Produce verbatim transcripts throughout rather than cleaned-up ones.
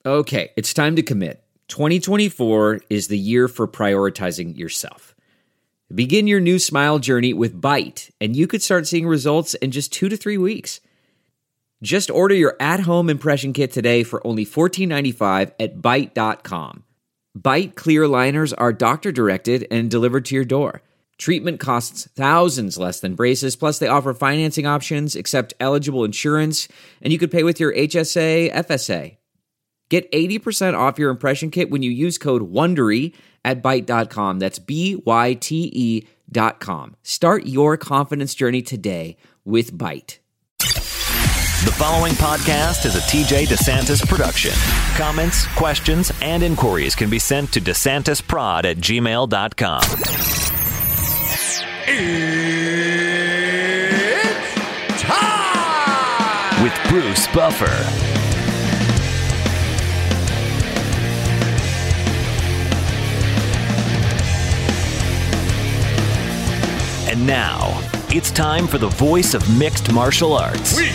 Okay, it's time to commit. twenty twenty-four is the year for prioritizing yourself. Begin your new smile journey with Byte, and you could start seeing results in just two to three weeks. Just order your at-home impression kit today for only fourteen ninety-five at byte dot com. Byte clear aligners are doctor-directed and delivered to your door. Treatment costs thousands less than braces, plus they offer financing options, accept eligible insurance, and you could pay with your H S A, F S A. Get eighty percent off your impression kit when you use code WONDERY at byte dot com. That's B Y T E dot com. Start your confidence journey today with Byte. The following podcast is a T J DeSantis production. Comments, questions, and inquiries can be sent to DeSantisProd at gmail dot com. It's time! With Bruce Buffer. And now, it's time for the voice of mixed martial arts. We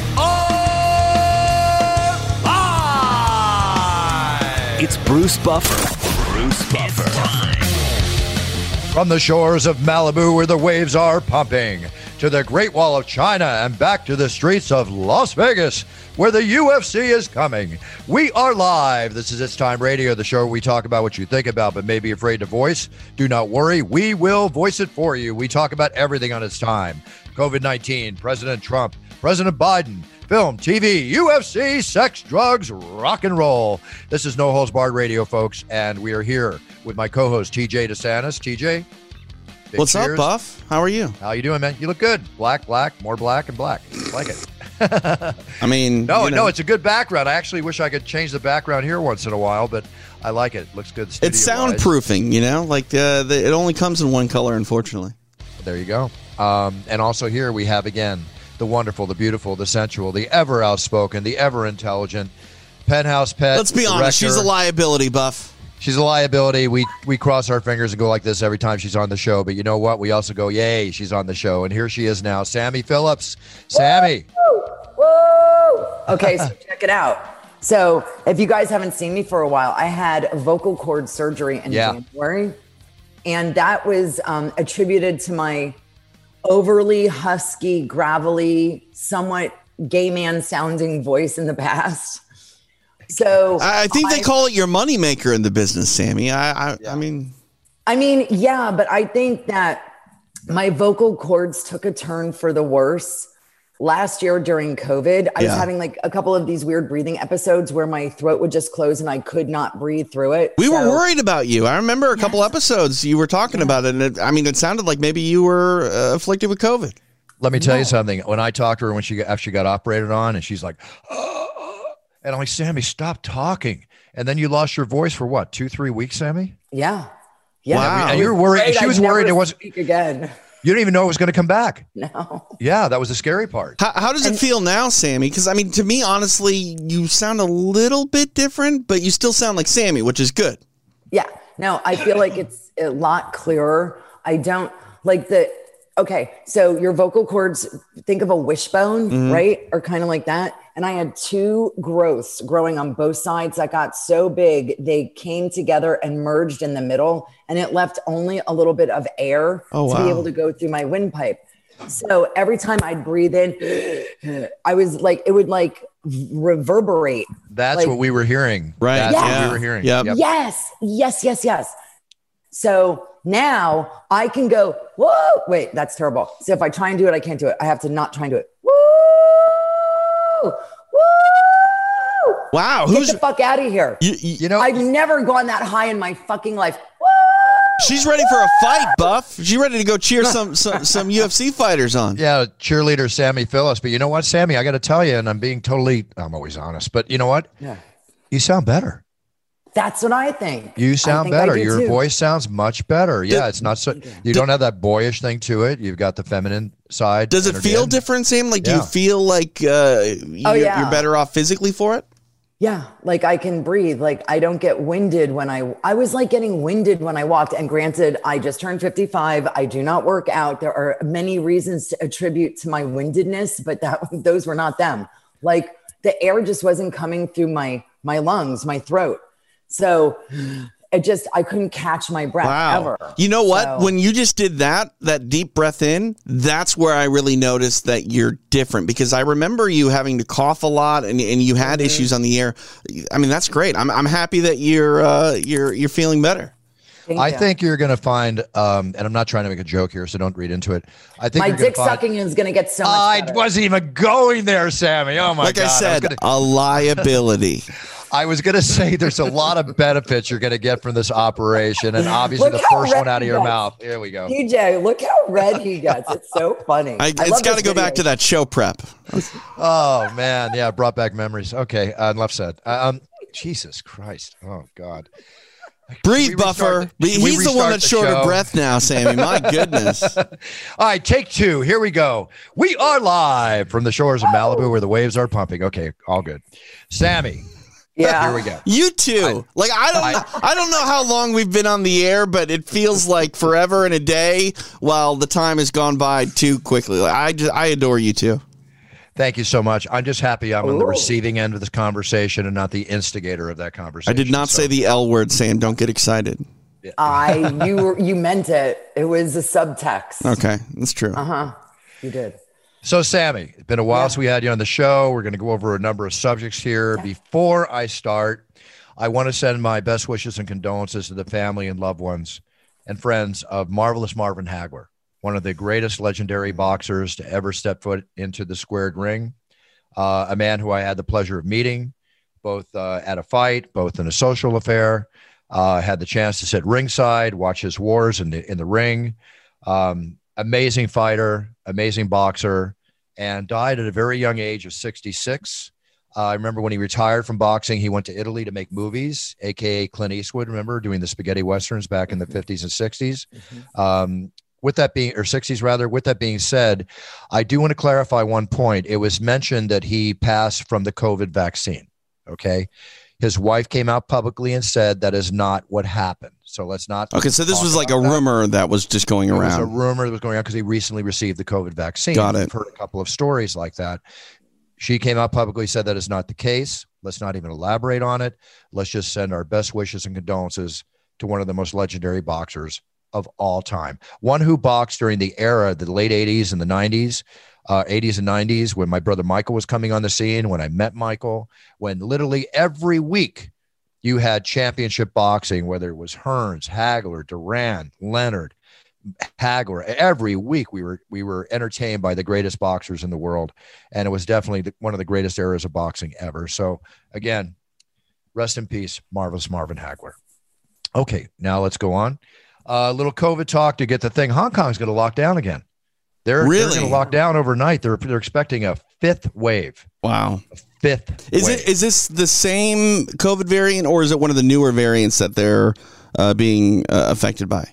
are live! It's Bruce Buffer. Bruce Buffer. From the shores of Malibu where the waves are pumping, to the Great Wall of China and back to the streets of Las Vegas where the U F C is coming. We are live. This is It's Time Radio, the show where we talk about what you think about but may be afraid to voice. Do not worry. We will voice it for you. We talk about everything on It's Time. covid nineteen, President Trump, President Biden, film, T V, U F C, sex, drugs, rock and roll. This is No Holds Barred Radio, folks, and we are here with my co-host, T J DeSantis. T J? What's cheers. up, Buff? How are you? How you doing, man? You look good. Black, black, more black and black. Like it. I mean, no, you know, no, it's a good background. I actually wish I could change the background here once in a while, but I like it. Looks good. It's soundproofing, you know, like uh, the, it only comes in one color, unfortunately. There you go. Um, and also here we have again the wonderful, the beautiful, the sensual, the ever outspoken, the ever intelligent Penthouse Pet. Let's be honest, she's a liability, Buff. She's a liability. We we cross our fingers and go like this every time she's on the show. But you know what? We also go, yay, she's on the show. And here she is now, Sammy Phillips. Sammy. Woo! Woo! Okay, so check it out. So if you guys haven't seen me for a while, I had vocal cord surgery in yeah. January. And that was um, attributed to my overly husky, gravelly, somewhat gay man sounding voice in the past. So I think I, they call it your moneymaker in the business, Sammy. I, I, yeah. I mean, I mean, yeah, but I think that my vocal cords took a turn for the worse last year during COVID. I yeah. was having like a couple of these weird breathing episodes where my throat would just close and I could not breathe through it. We so, were worried about you. I remember a couple yes. episodes you were talking yeah. about it. And it, I mean, it sounded like maybe you were uh, afflicted with COVID. Let me tell no. you something. When I talked to her when she got, after she got operated on, and she's like, oh, and I'm like, Sammy, stop talking. And then you lost your voice for what, two, three weeks, Sammy? Yeah. Yeah. Wow. And you were worried. And she I'd was worried it wasn't speak again. You didn't even know it was going to come back. No. Yeah, that was the scary part. How, how does it And- feel now, Sammy? Because, I mean, to me, honestly, you sound a little bit different, but you still sound like Sammy, which is good. Yeah. No, I feel like it's a lot clearer. I don't like the, okay, so your vocal cords, think of a wishbone, Mm-hmm. right? Or kind of like that. And I had two growths growing on both sides that got so big, they came together and merged in the middle, and it left only a little bit of air Oh, to wow. be able to go through my windpipe. So every time I'd breathe in, I was like, it would like reverberate. That's like, what we were hearing. Right. That's Yeah. what we were hearing. Yep. Yes, yes, yes, yes. So now I can go, whoa, wait, that's terrible. So if I try and do it, I can't do it. I have to not try and do it. Woo, woo. Wow. Get Who's the fuck out of here. you, you, You know, I've never gone that high in my fucking life. Woo! She's ready for a fight, Buff. She's ready to go cheer some some, some U F C fighters on. yeah, cheerleader Sammy Phillips. But you know what, Sammy, I got to tell you, and I'm being totally, I'm always honest, but you know what? Yeah. You sound better. That's what I think. You I sound think I better. do Your too. voice sounds much better. Yeah, it's not so, you don't have that boyish thing to it. You've got the feminine side. Does it entered feel in. different, Sam? Like, do Yeah. you feel like uh, you're, Oh, yeah. you're better off physically for it? Yeah, like I can breathe. Like I don't get winded when I, I was like getting winded when I walked. And granted, I just turned fifty-five. I do not work out. There are many reasons to attribute to my windedness, but that those were not them. Like the air just wasn't coming through my my lungs, my throat. So it just, I couldn't catch my breath wow. ever. You know what? So, when you just did that, that deep breath in, that's where I really noticed that you're different, because I remember you having to cough a lot and, and you had mm-hmm. issues on the air. I mean, that's great. I'm I'm happy that you're uh, you're you're feeling better. Thank I you. think you're going to find, um, and I'm not trying to make a joke here, so don't read into it. I think my you're dick find, sucking is going to get so much I better. wasn't even going there, Sammy. Oh my like God. Like I said, I gonna, a liability. I was going to say there's a lot of benefits you're going to get from this operation, and obviously Look the how first one red out of he your gets. mouth. Here we go. T J, look how red he gets. It's so funny. I, I it's love got to this go back video. to that show prep. Oh man, yeah, brought back memories. Okay, uh, enough said. Um, Jesus Christ. Oh God. Breathe, Buffer. The, He's the one that's short of breath now, Sammy. My goodness. All right, take two. Here we go. We are live from the shores of Malibu where the waves are pumping. Okay, all good. Sammy. Yeah. Here we go. You too. I, like I don't, I, I don't know how long we've been on the air, but it feels like forever and a day. While the time has gone by too quickly. Like, I just, I adore you too. Thank you so much. I'm just happy I'm Ooh. on the receiving end of this conversation and not the instigator of that conversation. I did not so. say the L word, Sam. Don't get excited. I you were, you meant it. It was a subtext. Okay, that's true. Uh huh. You did. So, Sammy, it's been a while Yeah. since we had you on the show. We're going to go over a number of subjects here. Yeah. Before I start, I want to send my best wishes and condolences to the family and loved ones and friends of Marvelous Marvin Hagler, one of the greatest legendary boxers to ever step foot into the squared ring, uh, a man who I had the pleasure of meeting, both uh, at a fight, both in a social affair. I uh, had the chance to sit ringside, watch his wars in the, in the ring. Um, amazing fighter, amazing boxer, and died at a very young age of sixty-six. Uh, I remember when he retired from boxing, he went to Italy to make movies, a k a. Clint Eastwood, remember, doing the spaghetti westerns back in the fifties and sixties. Mm-hmm. Um, with that being, or sixties rather, with that being said, I do want to clarify one point. It was mentioned that he passed from the COVID vaccine, okay? His wife came out publicly and said that is not what happened. So let's not. Okay, so this was like a rumor that. that was just going it around. It was a rumor that was going on because he recently received the COVID vaccine. Got it. I've heard a couple of stories like that. She came out publicly, said that is not the case. Let's not even elaborate on it. Let's just send our best wishes and condolences to one of the most legendary boxers of all time. One who boxed during the era, the late eighties and the nineties, uh, eighties and nineties, when my brother Michael was coming on the scene, when I met Michael, when literally every week you had championship boxing, whether it was Hearns, Hagler, Duran, Leonard, Hagler. Every week we were we were entertained by the greatest boxers in the world, and it was definitely the, one of the greatest eras of boxing ever. So again, rest in peace, Marvelous Marvin Hagler. Okay, now let's go on. A uh, little COVID talk to get the thing. Hong Kong's going to lock down again. They're, really? they're going to lock down overnight. They're they're expecting a fifth wave. Wow. A fifth is wave. it is this the same COVID variant, or is it one of the newer variants that they're uh, being uh, affected by?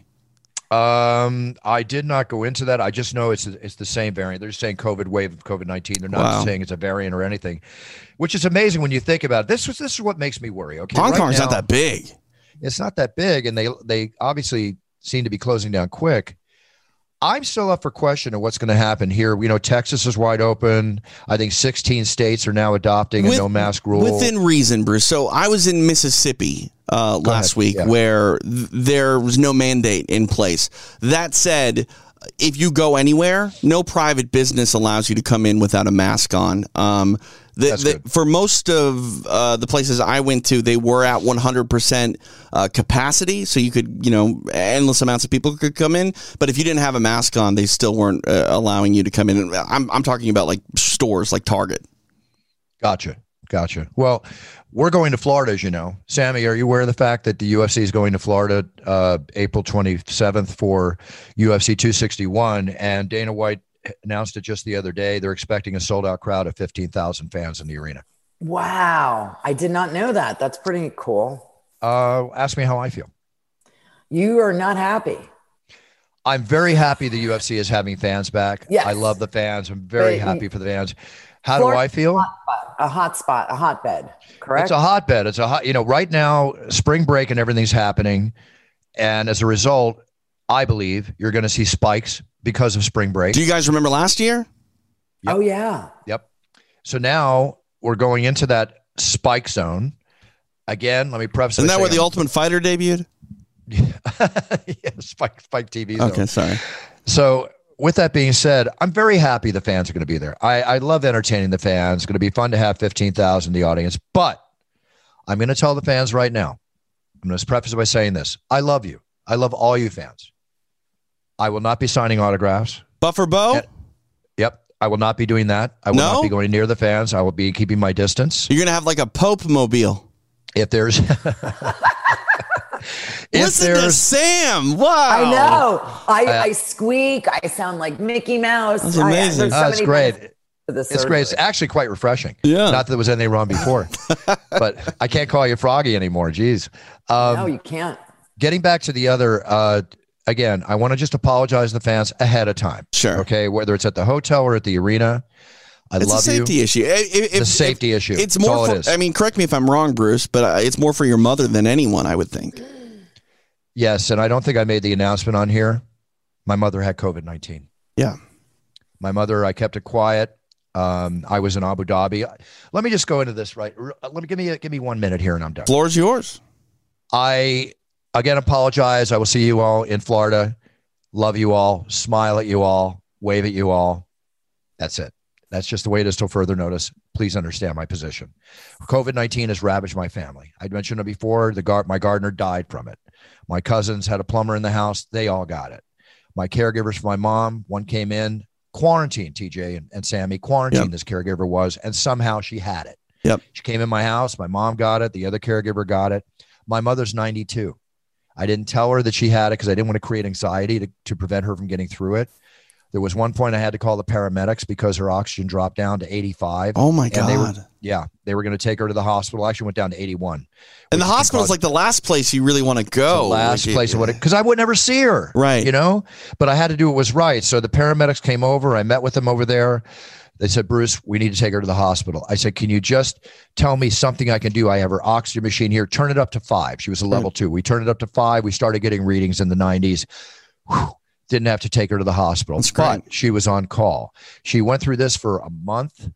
Um, I did not go into that. I just know it's it's the same variant. They're just saying COVID wave of COVID nineteen. They're not Wow. saying it's a variant or anything, which is amazing when you think about it. This was this is what makes me worry. Okay, Hong right Kong's now, not that big. It's not that big, and they they obviously seem to be closing down quick. I'm still up for question of what's going to happen here. You know, Texas is wide open. I think sixteen states are now adopting With- a no mask rule. Within reason, Bruce. So I was in Mississippi uh, last ahead. week Yeah. where th- there was no mandate in place. That said, if you go anywhere, no private business allows you to come in without a mask on. Um, the, That's the, good. for most of uh, the places I went to, they were at one hundred percent uh, capacity, so you could, you know, endless amounts of people could come in. But if you didn't have a mask on, they still weren't uh, allowing you to come in. I'm I'm talking about like stores like Target. Gotcha. Gotcha. Well, we're going to Florida, as you know. Sammy, are you aware of the fact that the U F C is going to Florida uh, April twenty-seventh for U F C two sixty-one? And Dana White announced it just the other day. They're expecting a sold-out crowd of fifteen thousand fans in the arena. Wow. I did not know that. That's pretty cool. Uh, ask me how I feel. You are not happy. I'm very happy the U F C is having fans back. Yes. I love the fans. I'm very But- happy for the fans. How Florida- do I feel? A hot spot, a hotbed, correct? It's a hotbed. It's a hot, you know, right now, spring break and everything's happening. And as a result, I believe you're going to see spikes because of spring break. Do you guys remember last year? Yep. Oh, yeah. Yep. So now we're going into that spike zone. again, let me preface. Isn't by that where the saying- Ultimate Fighter debuted? yeah, Spike, Spike T V. Zone. Okay, sorry. So with that being said, I'm very happy the fans are going to be there. I, I love entertaining the fans. It's going to be fun to have fifteen thousand in the audience. But I'm going to tell the fans right now, I'm going to preface it by saying this. I love you. I love all you fans. I will not be signing autographs. Buffer Bo? And, yep. I will not be doing that. I will No? not be going near the fans. I will be keeping my distance. You're going to have like a Pope mobile. If there's... If Listen to Sam. Wow. I know. I, Uh, I squeak. I sound like Mickey Mouse. That's I- amazing. there's so Oh, that's many great. benefits to the It's great. It's surgery. actually quite refreshing. Yeah. Not that there was anything wrong before, but I can't call you Froggy anymore. Jeez. Um, no, you can't. Getting back to the other, uh, again, I want to just apologize to the fans ahead of time. Sure. Okay. Whether it's at the hotel or at the arena, I It's love a safety you. issue. If- if- It's a safety if- issue. It's That's more all for, it is. I mean, correct me if I'm wrong, Bruce, but uh, it's more for your mother than anyone, I would think. Yes. And I don't think I made the announcement on here. My mother had COVID nineteen. Yeah. My mother, I kept it quiet. Um, I was in Abu Dhabi. Let me just go into this, right? Let me give me, give me one minute here and I'm done. Floor's yours. I, again, apologize. I will see you all in Florida. Love you all. Smile at you all. Wave at you all. That's it. That's just the way it is till further notice. Please understand my position. COVID nineteen has ravaged my family. I mentioned it before. The gar- my gardener died from it. My cousins had a plumber in the house. They all got it. My caregivers for my mom, one came in, quarantined, T J and, and Sammy, quarantined Yep. this caregiver was, and somehow she had it. Yep. She came in my house. My mom got it. The other caregiver got it. My mother's ninety-two. I didn't tell her that she had it because I didn't want to create anxiety to, to prevent her from getting through it. There was one point I had to call the paramedics because her oxygen dropped down to eighty-five. Oh, my And they were, God. yeah, they were going to take her to the hospital. Actually went down to eighty-one. And the which can hospital's cause- like the last place you really want to the go. last Like, place it- I would because I would never see her. Right. You know, but I had to do what was right. So the paramedics came over. I met with them over there. They said, Bruce, we need to take her to the hospital. I said, can you just tell me something I can do? I have her oxygen machine here. Turn it up to five. She was a level two. We turned it up to five. We started getting readings in the nineties. Whew. Didn't have to take her to the hospital, That's great. but she was on call. She went through this for a month.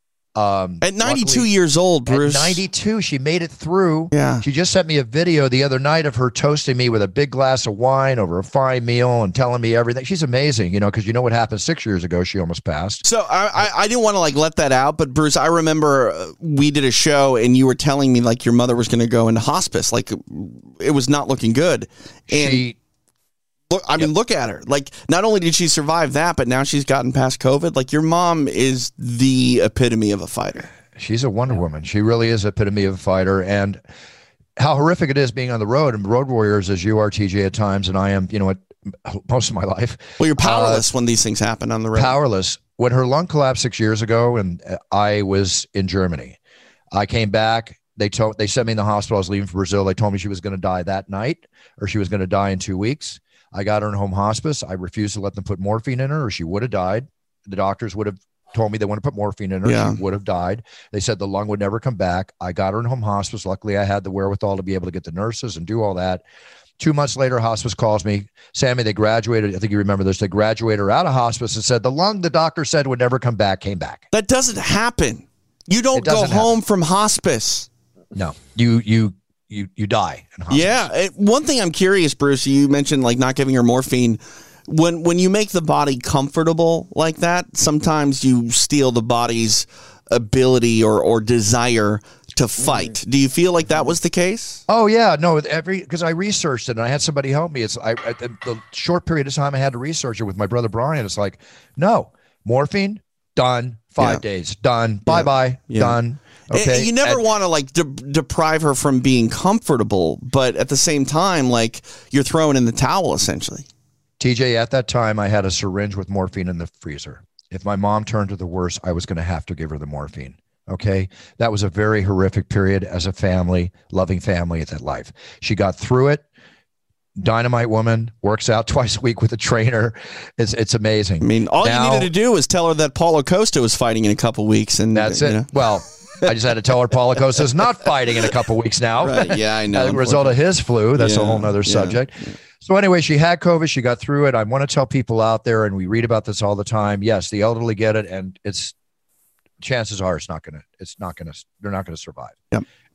Um, At ninety-two luckily- years old, Bruce. At ninety-two, she made it through. Yeah. She just sent me a video the other night of her toasting me with a big glass of wine over a fine meal and telling me everything. She's amazing, you know, because you know what happened six years ago. She almost passed. So I, I, I didn't want to like let that out, but Bruce, I remember uh, we did a show and you were telling me like your mother was going to go into hospice, like it was not looking good. And She, look, I mean, look at her. Like, not only did she survive that, but now she's gotten past COVID. Like, your mom is the epitome of a fighter. she's a Wonder Woman. She really is the epitome of a fighter. And how horrific it is being on the road and road warriors as you are, T J, at times, and I am, you know, at most of my life. Well, you're powerless when these things happen on the road. Powerless. When her lung collapsed six years ago, and I was in Germany, I came back. They told they sent me in the hospital. I was leaving for Brazil. They told me she was going to die that night, or she was going to die in two weeks. I got her in home hospice. I refused to let them put morphine in her, or she would have died. The doctors would have told me they want to put morphine in her. Yeah. She would have died. They said the lung would never come back. I got her in home hospice. Luckily, I had the wherewithal to be able to get the nurses and do all that. Two months later, hospice calls me. Sammy, they graduated. I think you remember this. They graduated her out of hospice and said the lung the doctor said would never come back, came back. That doesn't happen. You don't It go doesn't home from hospice. No, you, you, you, you die in hospice. Yeah. It- one thing I'm curious, Bruce, you mentioned like not giving her morphine. When when you make the body comfortable like that, sometimes you steal the body's ability or, or desire to fight. Do you feel like that was the case? Oh yeah, no. with Every because I researched it and I had somebody help me. It's I at the, the short period of time I had to research it with my brother Brian. It's like, no morphine, done. Five Yeah. days, done. Bye bye, Yeah. done. Okay. And you never And- want to like de- deprive her from being comfortable, but at the same time, like you're throwing in the towel essentially. T J, at that time, I had a syringe with morphine in the freezer. If my mom turned to the worst, I was going to have to give her the morphine. Okay. That was a very horrific period as a family, loving family at that life. She got through it. Dynamite woman, works out twice a week with a trainer. It's it's amazing. I mean, all Now- you needed to do was tell her that Paulo Costa was fighting in a couple weeks, and That's you it. know. Well, I just had to tell her Paulo Costa's not fighting in a couple weeks now. Right. Yeah, I know. As a result of his flu. That's a Yeah, whole nother yeah, subject. So anyway, she had COVID. She got through it. I want to tell people out there, and we read about this all the time. Yes, the elderly get it, and it's chances are it's not gonna. It's not gonna. They're not gonna survive. Yep.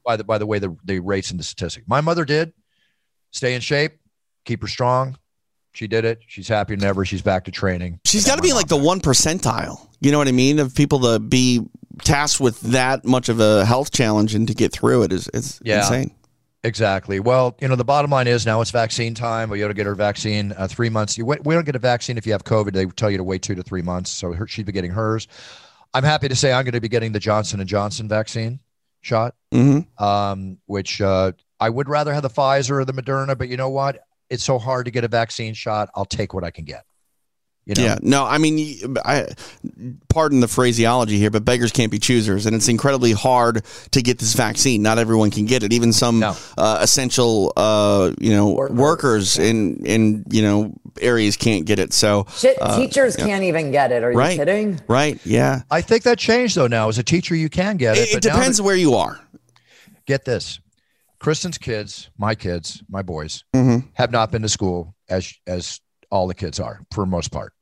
by the by the way the, the rates and the statistic. My mother did stay in shape, keep her strong. She did it. She's happier than ever. She's back to training. She's got to be like the one percentile. You know what I mean? Of people to be tasked with that much of a health challenge and to get through it is it's yeah, insane. Exactly. Well, you know, the bottom line is now it's vaccine time. We got to get her vaccine. Uh, three months. You wait, we don't get a vaccine if you have COVID. They tell you to wait two to three months. So her, she'd be getting hers. I'm happy to say I'm going to be getting the Johnson and Johnson vaccine shot, Mm-hmm. um, which uh, I would rather have the Pfizer or the Moderna. But you know what? It's so hard to get a vaccine shot. I'll take what I can get. You know? Yeah, no, I mean, I pardon the phraseology here, but beggars can't be choosers, and it's incredibly hard to get this vaccine. Not everyone can get it. Even some No. uh, essential, uh, you know, Workers. workers in in you know areas can't get it. So Shit, uh, teachers yeah. can't even get it. Are you Right. kidding? Right? Yeah, I think that changed though. Now as a teacher, you can get it. it, it but now depends that- where you are. Get this. Kristen's kids, my kids, my boys, Mm-hmm. have not been to school as as all the kids are for the most part.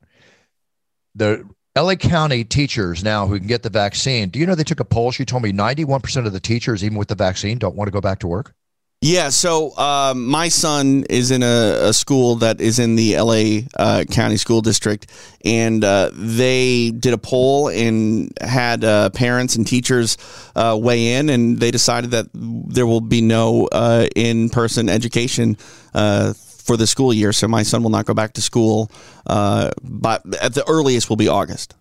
The L A County teachers now who can get the vaccine, do you know they took a poll? She told me ninety-one percent of the teachers, even with the vaccine, don't want to go back to work. Yeah, so um, my son is in a, a school that is in the L A uh, County School District, and uh, they did a poll and had uh, parents and teachers uh, weigh in, and they decided that there will be no uh, in-person education uh, for the school year. So my son will not go back to school, uh, but at the earliest will be August.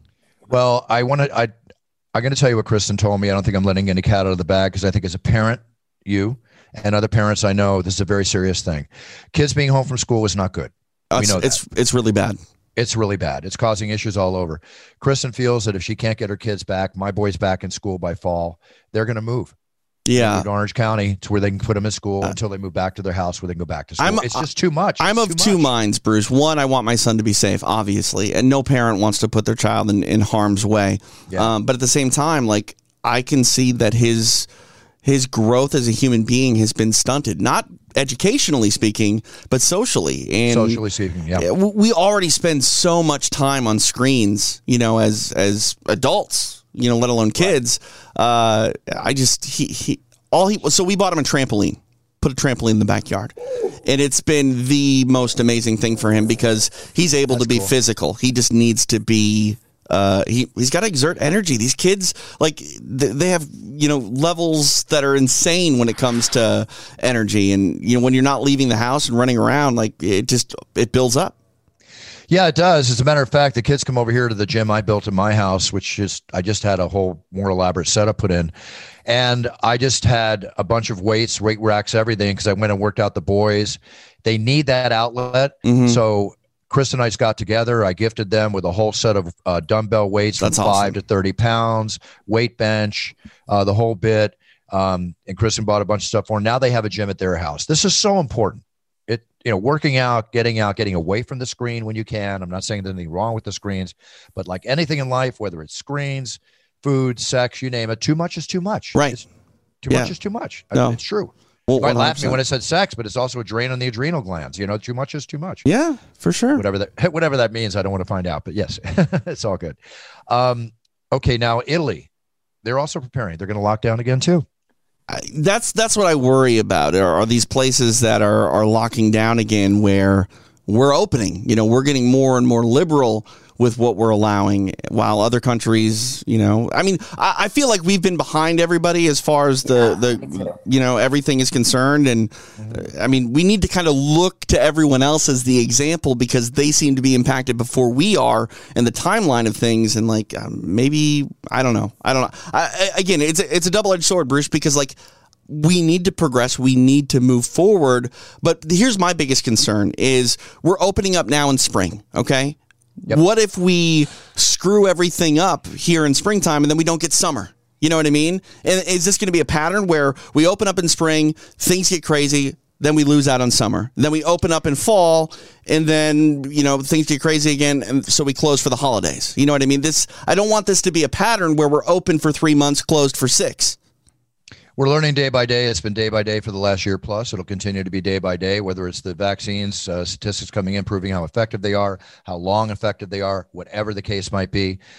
Well, I want to, I, I'm going to tell you what Kristen told me. I don't think I'm letting any cat out of the bag because I think as a parent, you and other parents I know, this is a very serious thing. Kids being home from school is not good. We It's, know that. it's it's really bad. It's really bad. It's causing issues all over. Kristen feels that if she can't get her kids back, my boy's back in school by fall, they're going to move. Yeah. To Orange County to where they can put them in school until they move back to their house where they can go back to school. I'm- it's just too much. I'm It's of too two much. minds, Bruce. One, I want my son to be safe, obviously, and no parent wants to put their child in, in harm's way. Yeah. Um, but at the same time, like I can see that his his growth as a human being has been stunted, not educationally speaking, but socially. And Socially speaking, yeah. w- we already spend so much time on screens, you know, as as adults, you know, let alone kids. Uh, I just he he all he so we bought him a trampoline. Put a trampoline in the backyard. And it's been the most amazing thing for him because he's able That's to be cool. physical. He just needs to be uh, he he's got to exert energy. These kids, like th- they have, you know, levels that are insane when it comes to energy. And you know, when you're not leaving the house and running around, like it just it builds up. Yeah, it does. As a matter of fact, the kids come over here to the gym I built in my house, which is I just had a whole more elaborate setup put in. And I just had a bunch of weights, weight racks, everything, because I went and worked out the boys. They need that outlet. Mhm. So Chris and I just got together. I gifted them with a whole set of uh, dumbbell weights from That's five awesome. to thirty pounds, weight bench, uh, the whole bit. Um, and Kristen bought a bunch of stuff for them. Now they have a gym at their house. This is so important. It, you know, working out, getting out, getting away from the screen when you can. I'm not saying there's anything wrong with the screens, but like anything in life, whether it's screens, food, sex, you name it, too much is too much. Right. It's, too Yeah. much is too much. I No. mean, it's true. Well, You might laugh at me one hundred percent. when I said sex, but it's also a drain on the adrenal glands. You know, too much is too much. Yeah, for sure. Whatever that whatever that means, I don't want to find out. But yes, it's all good. Um, okay, now Italy, they're also preparing. They're going to lock down again too. I- That's that's what I worry about. Are, are these places that are are locking down again, where we're opening? You know, we're getting more and more liberal with what we're allowing, while other countries, you know, I mean, I, I feel like we've been behind everybody as far as the the you know everything is concerned, and uh, I mean, we need to kind of look to everyone else as the example because they seem to be impacted before we are in the timeline of things, and like um, maybe I don't know, I don't know. I, I, again, it's a, it's a double edged sword, Bruce, because like. We need to progress. We need to move forward. But here's my biggest concern is we're opening up now in spring. Okay. Yep. What if we screw everything up here in springtime and then we don't get summer? You know what I mean? And is this going to be a pattern where we open up in spring, things get crazy, then we lose out on summer. Then we open up in fall and then, you know, things get crazy again. And so we close for the holidays. You know what I mean? This, I don't want this to be a pattern where we're open for three months, closed for six. We're learning day by day. It's been day by day for the last year plus. It'll continue to be day by day, whether it's the vaccines, uh, statistics coming in, proving how effective they are, how long effective they are, whatever the case might be.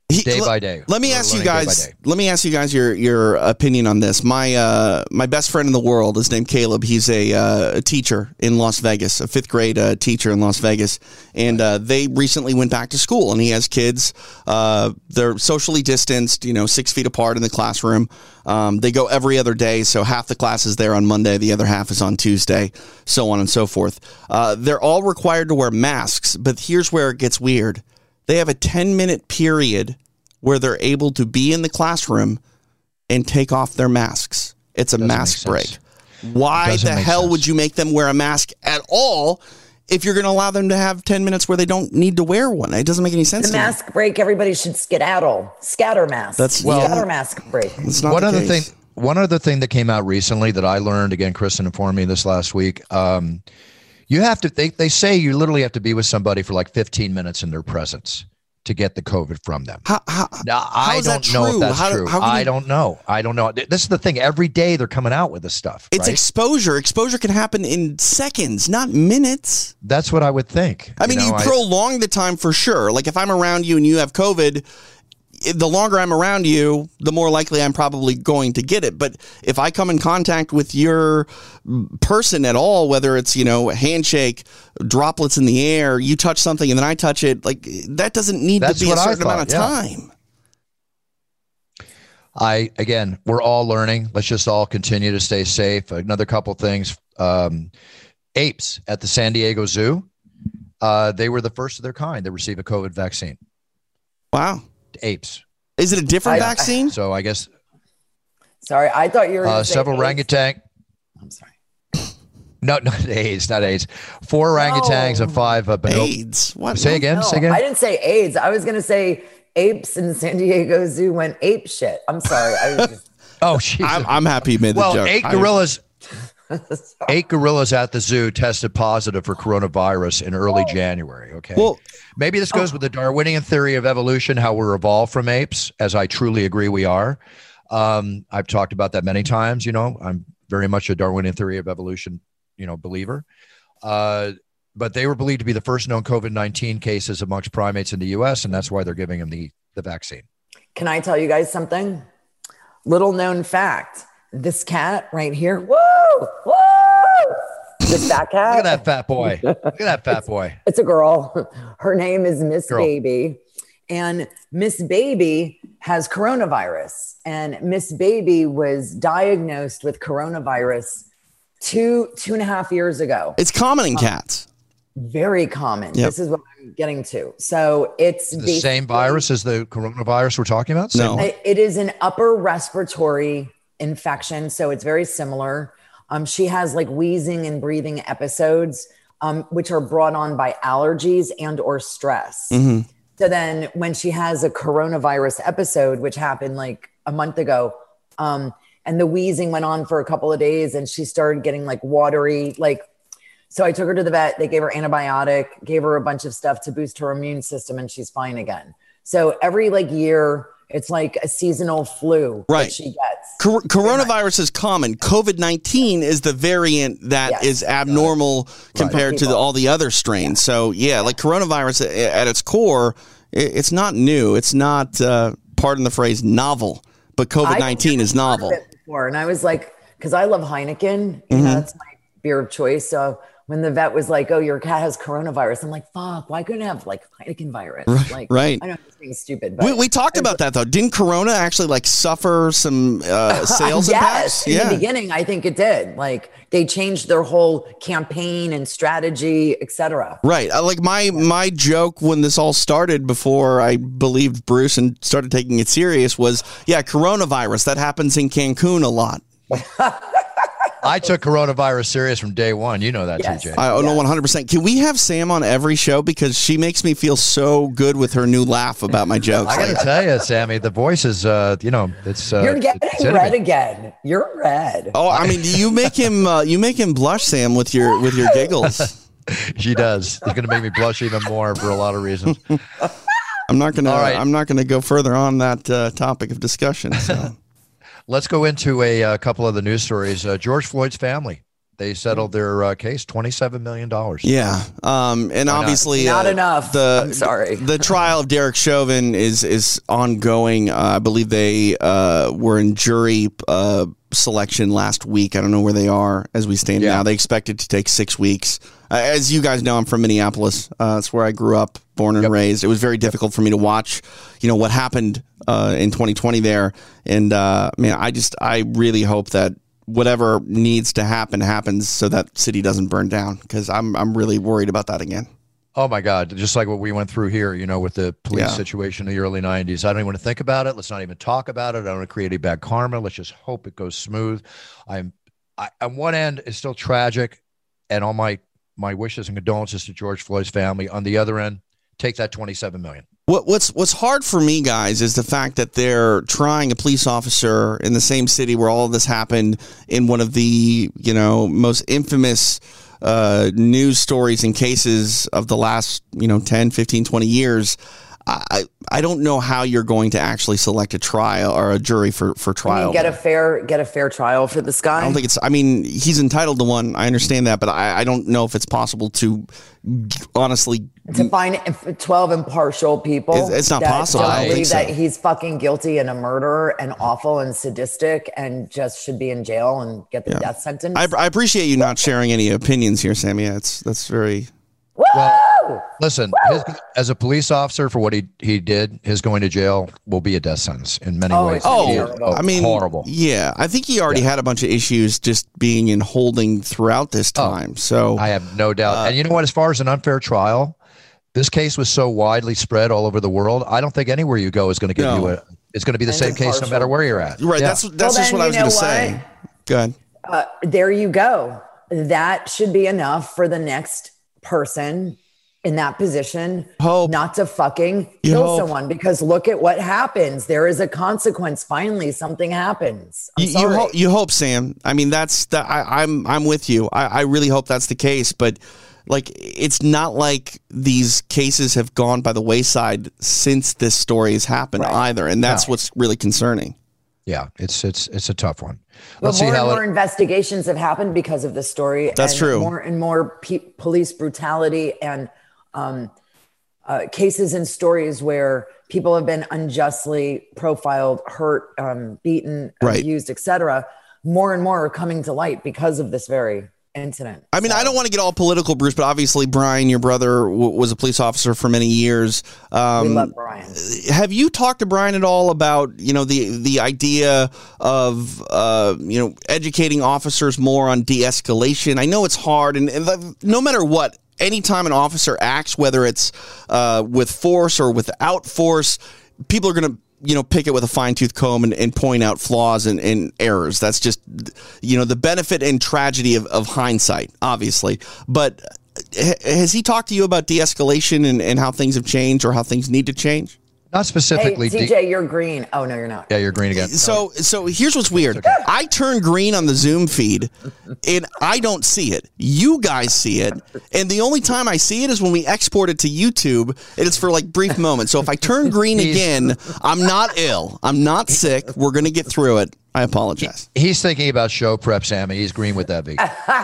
He, day l- by day. Let me We're ask you learning day by guys. day. Let me ask you guys your your opinion on this. My uh, my best friend in the world is named Caleb. He's a, uh, a teacher in Las Vegas, a fifth grade uh, teacher in Las Vegas, and uh, they recently went back to school. And he has kids. Uh, they're socially distanced, you know, six feet apart in the classroom. Um, they go every other day, so half the class is there on Monday, the other half is on Tuesday, so on and so forth. Uh, they're all required to wear masks, but here's where it gets weird. They have a ten-minute period where they're able to be in the classroom and take off their masks. It's a Doesn't mask make break. sense. Why Doesn't the make hell sense. would you make them wear a mask at all if you're going to allow them to have ten minutes where they don't need to wear one? It doesn't make any sense The to me. mask break, everybody should skedaddle. Scatter mask. That's- Well- scatter mask break. It's not One the other case. thing. One other thing that came out recently that I learned, again, Kristen informed me this last week. Um, you have to. They they say you literally have to be with somebody for like fifteen minutes in their presence to get the COVID from them. How, how, Now, how I is that don't know true? if that's How do- true. how can I you- don't know. I don't know. This is the thing. Every day they're coming out with this stuff. It's right? exposure. Exposure can happen in seconds, not minutes. That's what I would think. I mean, you, know, I- prolong the time for sure. Like if I'm around you and you have COVID, i- the longer I'm around you, the more likely I'm probably going to get it. But if I come in contact with your person at all, whether it's, you know, a handshake, droplets in the air, you touch something and then I touch it, like that doesn't need That's to be a what I certain amount of thought, yeah. time. I again, we're all learning. Let's just all continue to stay safe. Another couple things. Um, apes at the San Diego Zoo. Uh, they were the first of their kind to receive a COVID vaccine. Wow. Apes. Is it a different I- vaccine? So I guess Sorry, I thought you were uh, gonna say several AIDS. orangutan. I'm sorry. No, not AIDS, not AIDS. Four orangutans No. and five uh, bonobo. AIDS. What? Say again. No, say again. I didn't say AIDS. I was going to say apes in San Diego Zoo went ape shit. I'm sorry. I was just, Oh, Jesus. I'm, I'm happy you made the well, joke. eight I- gorillas. Eight gorillas at the zoo tested positive for coronavirus in early January. Okay. Well, maybe this goes with the Darwinian theory of evolution, how we're evolved from apes, as I truly agree we are. Um, I've talked about that many times. You know, I'm very much a Darwinian theory of evolution, you know, believer. Uh, but they were believed to be the first known COVID nineteen cases amongst primates in the U S, and that's why they're giving them the, the vaccine. can I tell you guys something? Little known fact. This cat right here. Woo! Woo! This fat cat. Look at that fat boy. Look at that fat boy. It's a girl. Her name is Miss Girl. Baby. And Miss Baby has coronavirus. And Miss Baby was diagnosed with coronavirus two, two and a half years ago. it's common in cats. Very common. Yep. This is what I'm getting to. So it's The basically- same virus as the coronavirus we're talking about? Same No. one? It- it is an upper respiratory infection. So it's very similar. Um, she has like wheezing and breathing episodes, um, which are brought on by allergies and or stress. Mm-hmm. So then when she has a coronavirus episode, which happened like a month ago, um, and the wheezing went on for a couple of days and she started getting like watery, like, so I took her to the vet. They gave her antibiotic, gave her a bunch of stuff to boost her immune system, and she's fine again. So every like year, it's like a seasonal flu Right. that she gets. Cor- coronavirus is common. COVID nineteen is the variant that Yes. is abnormal compared to the, People. all the other strains. So, yeah, like coronavirus a- at its core, i- it's not new. It's not, uh, pardon the phrase, novel. But COVID nineteen is novel. I've heard of it before, and I was like, because I love Heineken, you know, that's my beer of choice. So when the vet was like, "Oh, your cat has coronavirus," I'm like, "Fuck, why couldn't it have like Heineken virus?" Like, right. I know it's being stupid, but We, we talked about that, though. Didn't Corona actually, like, suffer some uh, sales yes, impacts? in the beginning, I think it did. Like they changed their whole campaign and strategy, et cetera. Right. Uh, Like my my joke when this all started before I believed Bruce and started taking it serious was, yeah, coronavirus. That happens in Cancun a lot. I took coronavirus serious from day one. You know that, Yes. T J. I know one hundred percent. Can we have Sam on every show? Because she makes me feel so good with her new laugh about my jokes. I got Like, to tell you, Sammy, the voice is, uh, you know, it's. Uh, You're getting it's in red me. again. You're red. oh, I mean, you make him uh, you make him blush, Sam, with your with your giggles. She does. It's going to make me blush even more for a lot of reasons. I'm not gonna All right. I'm not gonna go further on that uh, topic of discussion. So. Let's go into a, uh couple of the news stories. Uh, George Floyd's family They settled their uh, case, twenty-seven million dollars. Yeah, um, and not? obviously Not uh, enough. The, I'm sorry. The trial of Derek Chauvin is is ongoing. Uh, I believe they uh, were in jury uh, selection last week. I don't know where they are as we stand Yeah. now. They expect it to take six weeks. Uh, as you guys know, I'm from Minneapolis. Uh, that's where I grew up, born and Yep. raised. It was very difficult for me to watch, you know, what happened uh, in twenty twenty there. And uh, man, I just I really hope that whatever needs to happen happens so that city doesn't burn down, because I'm I'm really worried about that again. Oh my God! Just like what we went through here, you know, with the police Yeah. situation in the early nineties. I don't even want to think about it. Let's not even talk about it. I don't want to create any bad karma. Let's just hope it goes smooth. I'm, I, on one end, it's still tragic, and all my my wishes and condolences to George Floyd's family. On the other end, take that twenty-seven million. What, what's what's hard for me, guys, is the fact that they're trying a police officer in the same city where all of this happened, in one of the, you know, most infamous uh, news stories and cases of the last, you know, ten, fifteen, twenty years. I, I don't know how you're going to actually select a trial or a jury for, for I trial. mean, get a fair get a fair trial for this guy. I don't think it's, I mean, he's entitled to one. I understand that, but I, I don't know if it's possible to honestly to find twelve impartial people. It's- it's not that possible. don't I don't believe think that so. he's fucking guilty and a murderer and awful and sadistic and just should be in jail and get the Yeah. death sentence. I, I appreciate you not sharing any opinions here, Sammy. It's that's very. Woo! Well, listen, his, as a police officer, for what he he did, his going to jail will be a death sentence in many Oh, ways. it's Oh, terrible. I mean, horrible. Yeah, I think he already Yeah. had a bunch of issues just being in holding throughout this Oh, time. so I have no doubt. Uh, and you know what? As far as an unfair trial, this case was so widely spread all over the world. I don't think anywhere you go is going to give No. you a. It's going to be the And same case no impartial. matter where you're at. right, Yeah. that's that's Well, just then, what I you was going to know say. Good. Uh, there you go. That should be enough for the next person in that position Hope. not to fucking You kill hope. someone, because look at what happens. There is a consequence. Finally, something happens. I'm You, you, sorry. hope, you hope, Sam. I mean, that's the, I, I'm I'm with you. I, I really hope that's the case, but like, it's not like these cases have gone by the wayside since this story has happened Right. either, and that's No. what's really concerning. Yeah, it's it's it's a tough one. But Let's see more and how more it. investigations have happened because of this story. That's and true. More and more pe- police brutality and um, uh, cases and stories where people have been unjustly profiled, hurt, um, beaten, Right. abused, et cetera. More and more are coming to light because of this very incident. I mean, So- I don't want to get all political, Bruce, but obviously Brian, your brother, w- was a police officer for many years. Um, We love Brian. have you talked to Brian at all about, you know, the the idea of uh, you know, educating officers more on de-escalation? I know it's hard, and, and the, no matter what, anytime an officer acts, whether it's uh, with force or without force, people are going to, you know, pick it with a fine-tooth comb and, and point out flaws and, and errors. That's just, you know, the benefit and tragedy of, of hindsight, obviously. But ha- has he talked to you about de-escalation and, and how things have changed or how things need to change? Not Hey, specifically. T de- J, you're green. Oh, no, you're not. yeah, you're green again. So, so here's what's weird. I turn green on the Zoom feed, and I don't see it. You guys see it, and the only time I see it is when we export it to YouTube, and it's for like brief moments. So if I turn green He's- again, I'm not ill. I'm not sick. We're gonna get through it. I apologize. He's thinking about show prep, Sammy. He's green with that. V.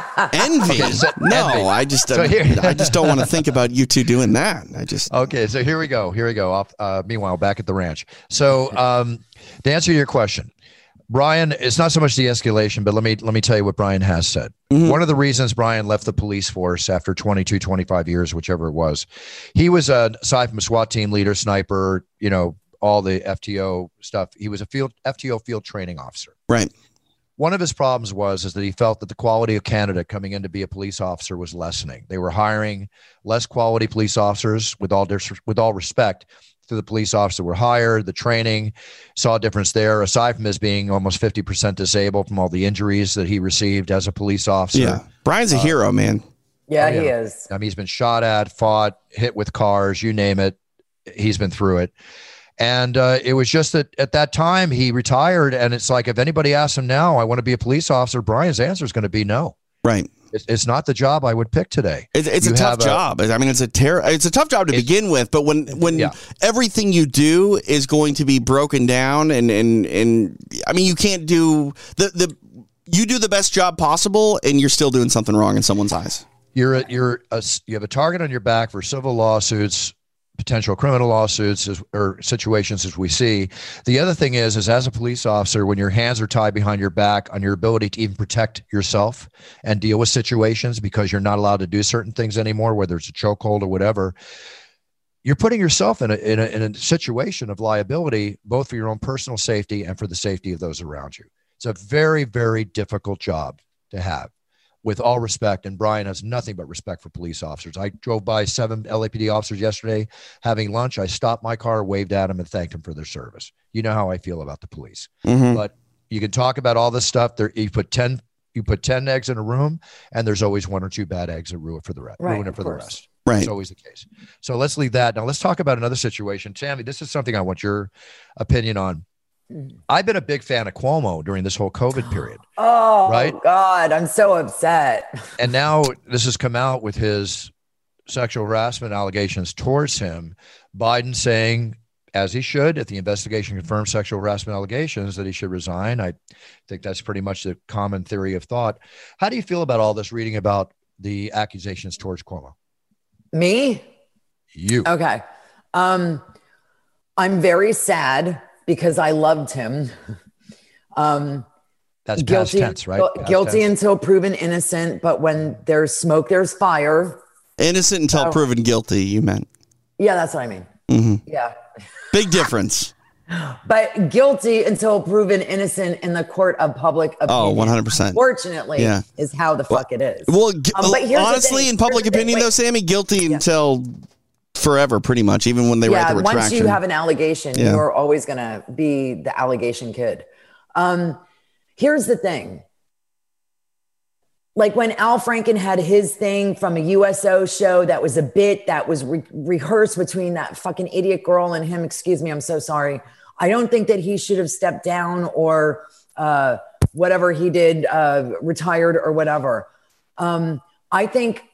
Envy? so- No, envy. I just, So here- I just don't want to think about you two doing that. I just. Okay, so here we go. Here we go. Off. Uh, meanwhile, back at the ranch. So um, to answer your question, Brian, it's not so much the escalation, but let me let me tell you what Brian has said. Mm-hmm. One of the reasons Brian left the police force after twenty-two, twenty-five years, whichever it was, he was a, aside from a SWAT team leader, sniper, you know, all the F T O stuff. He was a field F T O field training officer. Right. One of his problems was is that he felt that the quality of candidate coming in to be a police officer was lessening. They were hiring less quality police officers. With all dis- with all respect to the police officers that were hired, the training, saw a difference there. Aside from his being almost fifty percent disabled from all the injuries that he received as a police officer. Yeah. Brian's a hero, man. Yeah, Oh, he yeah. is. I mean, he's been shot at, fought, hit with cars, you name it. He's been through it. And uh, it was just that at that time he retired. And it's like, if anybody asks him now, I want to be a police officer, Brian's answer is going to be no. Right. It's, it's not the job I would pick today. It's, it's a You tough have a- job. I mean, it's a ter- It's a tough job to It's- begin with. But when when Yeah. everything you do is going to be broken down, and and and I mean, you can't do the the you do the best job possible, and you're still doing something wrong in someone's eyes. You're a, you're a, you have a target on your back for civil lawsuits, potential criminal lawsuits, as, or situations as we see. The other thing is, is as a police officer, when your hands are tied behind your back on your ability to even protect yourself and deal with situations because you're not allowed to do certain things anymore, whether it's a chokehold or whatever, you're putting yourself in a, in a, in a situation of liability, both for your own personal safety and for the safety of those around you. It's a very, very difficult job to have, with all respect. And Brian has nothing but respect for police officers. I drove by seven L A P D officers yesterday having lunch. I stopped my car, waved at them, and thanked them for their service. You know how I feel about the police. Mm-hmm. But you can talk about all this stuff. There, you put ten, you put ten eggs in a room, and there's always one or two bad eggs that ruin it for the rest. Right, ruin it for the rest. Right. It's always the case. So let's leave that. Now let's talk about another situation. Tammy, this is something I want your opinion on. I've been a big fan of Cuomo during this whole COVID period. Oh, right? God, I'm so upset. And now this has come out with his sexual harassment allegations towards him. Biden saying, as he should, if the investigation confirms sexual harassment allegations, that he should resign. I think that's pretty much the common theory of thought. How do you feel about all this, reading about the accusations towards Cuomo? Me? You. Okay. Um, I'm very sad because I loved him. Um, That's guilty, past tense, right? gu- Past guilty tense. until proven innocent, but when there's smoke, there's fire. Innocent until Oh. proven guilty, you meant. Yeah, that's what I mean. Mm-hmm. Yeah. Big difference. But guilty until proven innocent in the court of public opinion. Oh, one hundred percent. Unfortunately, Yeah. is how the fuck it is. Well, gu- Um, but here's the honestly, thing. in public Here's the thing. opinion, Wait. though, Sammy, guilty until forever, pretty much, even when they write Yeah, the retraction. once you have an allegation, Yeah. you're always going to be the allegation kid. Um, here's the thing. Like when Al Franken had his thing from a U S O show that was a bit that was re- rehearsed between that fucking idiot girl and him. Excuse me, I'm so sorry. I don't think that he should have stepped down or uh, whatever he did, uh, retired or whatever. Um, I think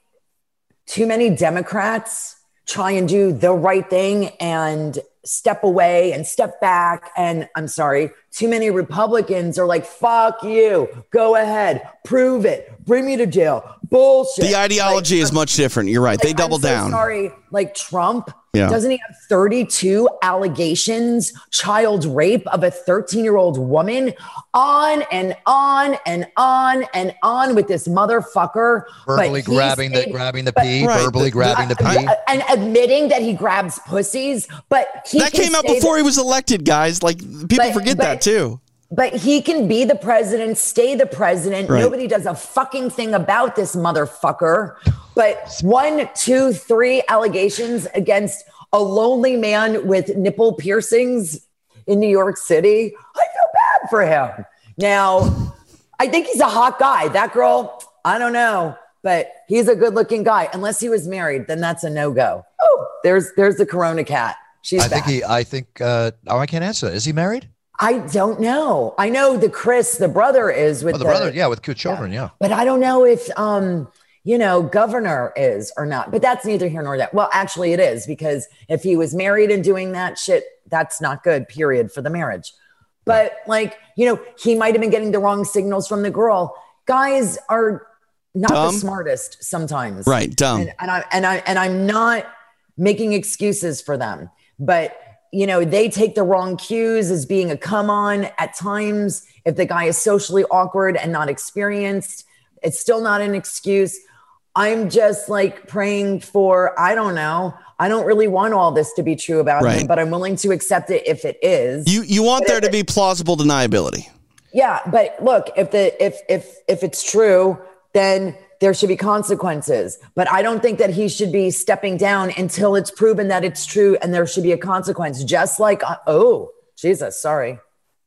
too many Democrats try and do the right thing and step away and step back. And I'm sorry, too many Republicans are like, fuck you, go ahead, prove it, bring me to jail. Bullshit. The ideology Like, is much different. You're right. like, They double I'm so down. Sorry, like Trump. Yeah. Doesn't he have thirty-two allegations, child rape of a thirteen-year-old woman? On and on and on and on with this motherfucker. Verbally But he grabbing the stayed- grabbing the but- pee, Right. verbally The- grabbing the I- pee. and admitting that he grabs pussies, but he That can came out stay before the- he was elected, guys. Like, people But- forget but- that, too. But he can be the president, stay the president. Right. Nobody does a fucking thing about this motherfucker. But one, two, three allegations against a lonely man with nipple piercings in New York City. I feel bad for him. Now, I think he's a hot guy. That girl, I don't know, but he's a good looking guy. Unless he was married, then that's a no-go. Oh, there's there's the Corona cat. She's I think back. he, I think, uh, oh, I can't answer that. Is he married? I don't know. I know the Chris, the brother, is with Oh, the brother, yeah, with two children, yeah. But I don't know if, um, you know, governor is or not. But that's neither here nor there. Well, actually, it is, because if he was married and doing that shit, that's not good, period, for the marriage. But like, you know, he might have been getting the wrong signals from the girl. Guys are not Dumb. the smartest sometimes. Right, dumb. And, and I and I and I'm not making excuses for them, but you know, they take the wrong cues as being a come on at times. If the guy is socially awkward and not experienced, it's still not an excuse. I'm just like praying for, I don't know. I don't really want all this to be true about Right. him, but I'm willing to accept it if it is. You you want But there if to it- be plausible deniability. Yeah, but look, if the if if if it's true, then there should be consequences. But I don't think that he should be stepping down until it's proven that it's true, and there should be a consequence. Just like, uh, oh, Jesus, sorry.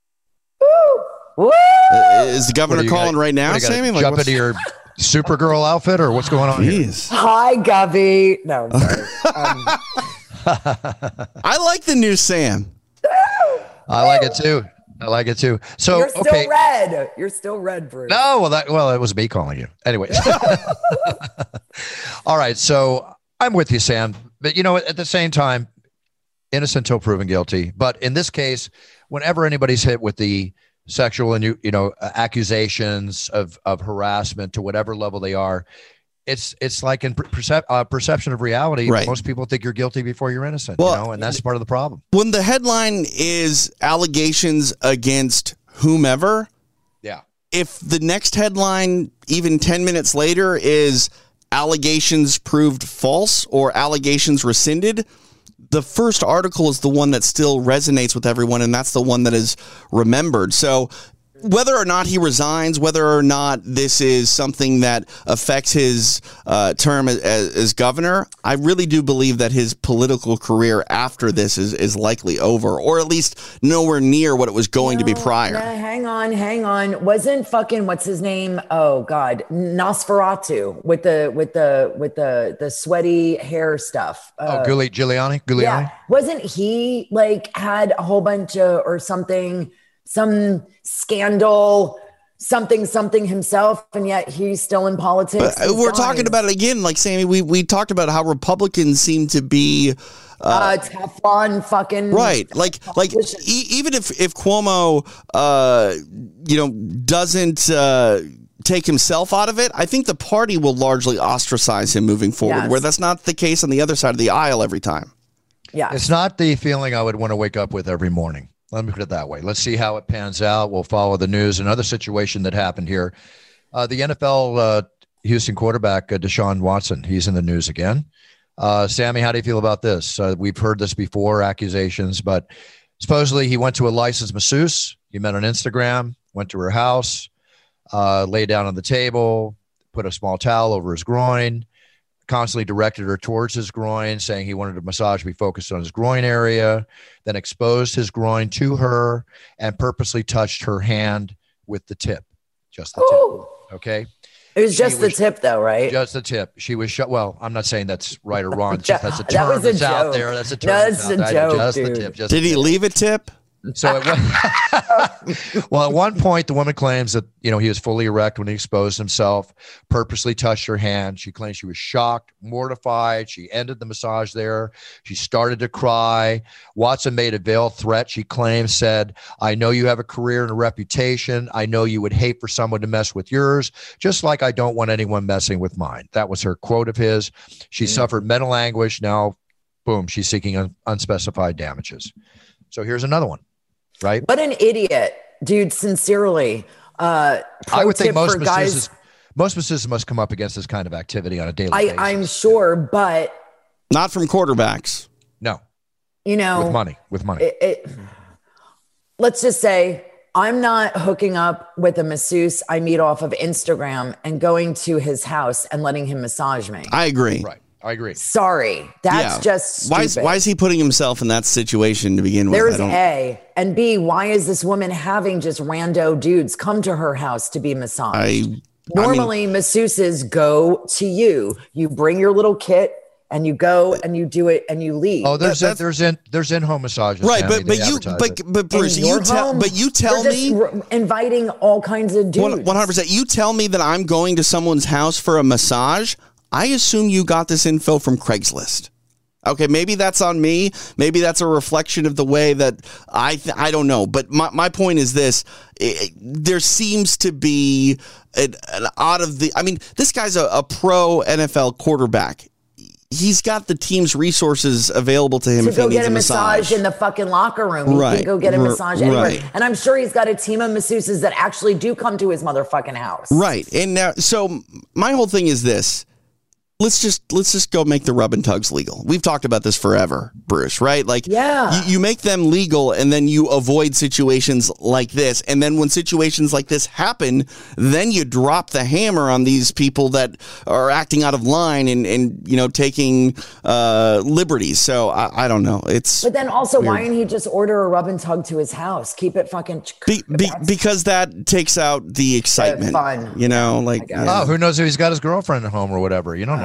Woo, woo. Is the governor What, are you calling gonna- right now, what, are you gonna Sammy? Like, jump what's- into your Supergirl outfit, or what's going on here? Jeez. Hi, Govey. No, I'm sorry. Um, I like the new Sam. I like it too. I like it too. So, you're still okay. red. You're still red, Bruce. No, well, that well, it was me calling you. Anyways. All right. So I'm with you, Sam. But you know, at the same time, innocent until proven guilty. But in this case, whenever anybody's hit with the sexual and you you know accusations of of harassment to whatever level they are, it's it's like in percep- uh, perception of reality. Right. Most people think you're guilty before you're innocent. Well, you know, and that's part of the problem. When the headline is allegations against whomever, Yeah. if the next headline, even ten minutes later, is allegations proved false or allegations rescinded, the first article is the one that still resonates with everyone, and that's the one that is remembered. So whether or not he resigns, whether or not this is something that affects his uh, term as, as governor, I really do believe that his political career after this is, is likely over, or at least nowhere near what it was going no, to be prior. No, hang on, hang on. Wasn't fucking what's his name? Oh God, Nosferatu with the with the with the the sweaty hair stuff. Uh, oh, Giuliani, Giuliani, Giuliani. Yeah, wasn't he like had a whole bunch of or something? Some scandal, something, something himself, and yet he's still in politics. But we're talking about it again, like Sammy. We we talked about how Republicans seem to be uh, uh, Teflon, fucking right. Like like e- even if if Cuomo, uh, you know, doesn't uh, take himself out of it, I think the party will largely ostracize him moving forward. Yes. Where that's not the case on the other side of the aisle every time. Yeah, It's not the feeling I would want to wake up with every morning. Let me put it that way. Let's see how it pans out. We'll follow the news. Another situation that happened here. Uh, the N F L uh, Houston quarterback, uh, Deshaun Watson, he's in the news again. Uh, Sammy, how do you feel about this? Uh, we've heard this before, accusations, but supposedly he went to a licensed masseuse. He met on Instagram, went to her house, uh, lay down on the table, put a small towel over his groin, constantly directed her towards his groin, saying he wanted a massage to be focused on his groin area, then exposed his groin to her and purposely touched her hand with the tip, just the Ooh. tip. Okay. It was She just the was- tip, though, right? Just the tip. She was shut. Well, I'm not saying that's right or wrong. It's just, that's a That term was a that's out joke. there. That's a term No, that's it's out a there. joke, Just the dude. tip. Just Did the he tip. leave a tip? So it went, well, at one point, the woman claims that, you know, he was fully erect when he exposed himself, purposely touched her hand. She claims she was shocked, mortified. She ended the massage there. She started to cry. Watson made a veiled threat. She claims, said, I know you have a career and a reputation. I know you would hate for someone to mess with yours, just like I don't want anyone messing with mine. That was her quote of his. She suffered mental anguish. Now, boom, she's seeking un- unspecified damages. So here's another one. Right. What an idiot, dude. Sincerely. Uh, I would think pro most tip for guys- masseuses, most masseuses must come up against this kind of activity on a daily I, basis. I'm sure, but Not from quarterbacks. No, you know, with money, with money. it, it, let's just say I'm not hooking up with a masseuse I meet off of Instagram and going to his house and letting him massage me. I agree. Right. I agree. Sorry, that's Yeah. just stupid. Why is, why is he putting himself in that situation to begin with? There's I don't- A. And B, why is this woman having just rando dudes come to her house to be massaged? I, Normally, masseuses go to you. You bring your little kit and you go and you do it and you leave. Oh, there's That- in, there's in there's in home massages. right, Sammy. but but They you advertise but it. but Bruce, In you your tell home, but you tell they're just me r- inviting all kinds of dudes. one hundred percent. You tell me that I'm going to someone's house for a massage. I assume you got this info from Craigslist. Okay, maybe that's on me. Maybe that's a reflection of the way that I th- I don't know. But my, my point is this. It, there seems to be an, an out of the... I mean, this guy's a, a pro N F L quarterback. He's got the team's resources available to him to if he go needs get a a massage. massage. in the fucking locker room. He Right. can go get a R- massage anywhere. right. And I'm sure he's got a team of masseuses that actually do come to his motherfucking house. Right. And now, so my whole thing is this. Let's just let's just go make the rub and tugs legal. We've talked about this forever, Bruce, right? Like, Yeah. you, you make them legal and then you avoid situations like this. And then when situations like this happen, then you drop the hammer on these people that are acting out of line and, and you know, taking uh, liberties. So I, I don't know. It's But then also, why weird. didn't he just order a rub and tug to his house? Keep it fucking. Be, be, That's- because that takes out the excitement. fun. You know, like guess. yeah. Oh, who knows if he's got his girlfriend at home or whatever? You don't know.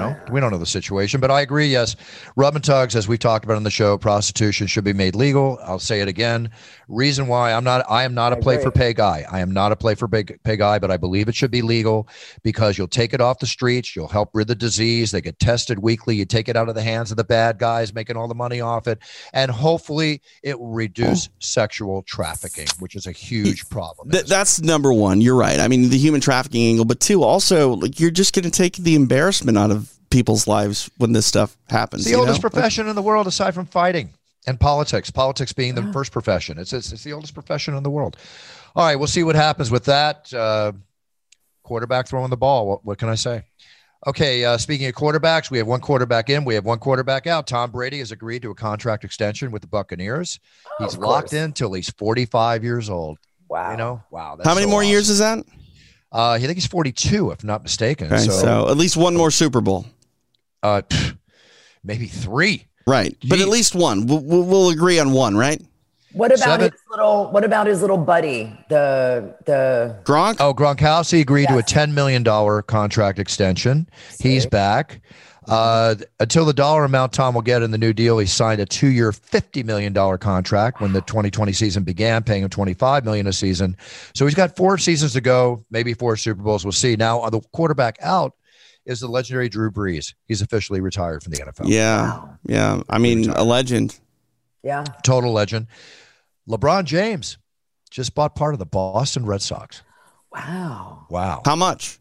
know. We don't know the situation, but I agree. Yes, rub and tugs, as we talked about on the show, prostitution should be made legal. I'll say it again. Reason why I'm not, I am not a play for pay guy. I am not a play for pay, pay guy, but I believe it should be legal because you'll take it off the streets. You'll help rid the disease. They get tested weekly. You take it out of the hands of the bad guys making all the money off it, and hopefully it will reduce sexual trafficking, which is a huge problem. Th- that's number one. You're right. I mean, the human trafficking angle, but two, also, like, you're just going to take the embarrassment out of people's lives when this stuff happens. It's the oldest know? profession like, in the world aside from fighting and politics. Politics being the first profession. It's, it's it's the oldest profession in the world. All right, we'll see what happens with that. Uh, quarterback throwing the ball. What, what can I say? Okay, uh, speaking of quarterbacks, we have one quarterback in. We have one quarterback out. Tom Brady has agreed to a contract extension with the Buccaneers. Oh, he's locked in till he's forty-five years old. Wow. You know, wow. That's How many so more awesome. years is that? Uh, I think he's forty-two, if not mistaken. Okay, so, so at least one more Super Bowl. uh, pff, maybe three. Right, but at Jeez. least one. We'll, we'll, we'll agree on one, right? What about Seven- his little? What about his little buddy? The the Gronk? Oh, Gronkowski agreed to a Yes. ten million dollars contract extension. He's back. Uh, until the dollar amount Tom will get in the new deal, he signed a two-year, fifty million dollars contract when the twenty twenty season began, paying him twenty-five million dollars a season. So he's got four seasons to go, maybe four Super Bowls. We'll see. Now, on the quarterback out is the legendary Drew Brees. He's officially retired from the N F L. Yeah, yeah. I mean, a legend. yeah. Total legend. LeBron James just bought part of the Boston Red Sox. Wow. Wow. How much?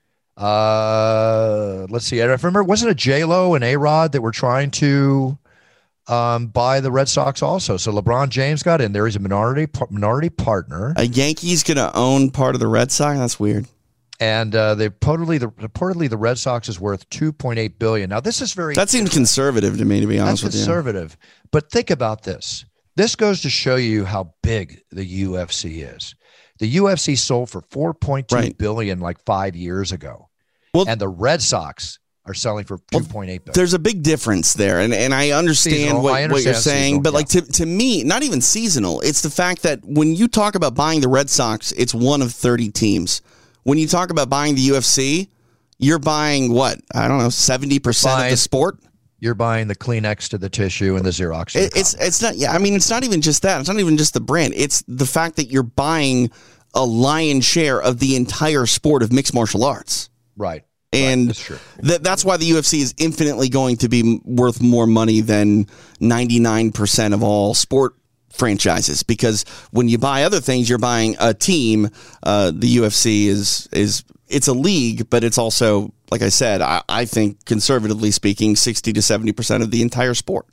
Uh, let's see. I remember, wasn't it J-Lo and A-Rod that were trying to um, buy the Red Sox also? So LeBron James got in there. He's a minority minority partner. A Yankee's going to own part of the Red Sox? That's weird. And uh, they reportedly the reportedly the Red Sox is worth two point eight billion dollars. Now this is very That seems conservative to me, to be honest that's with conservative. But think about this. This goes to show you how big the U F C is. The U F C sold for four point two Right. billion like five years ago. Well- and the Red Sox are selling for two point eight billion. There's a big difference there, and, and I understand, Seasonal. what, I what you're understand saying, seasonal, but like to, to me, not even seasonal. It's the fact that when you talk about buying the Red Sox, it's one of thirty teams. When you talk about buying the U F C, you're buying what? I don't know, seventy percent of Buying- the sport? You're buying the Kleenex to the tissue and the Xerox. To the It, it's copy. it's not. Yeah, I mean, it's not even just that. It's not even just the brand. It's the fact that you're buying a lion's share of the entire sport of mixed martial arts, right. and Right, that's true. that that's why the U F C is infinitely going to be m- worth more money than ninety-nine percent of all sport franchises. Because when you buy other things, you're buying a team. Uh, the U F C is is it's a league, but it's also, like I said, I, I think conservatively speaking, sixty to seventy percent of the entire sport.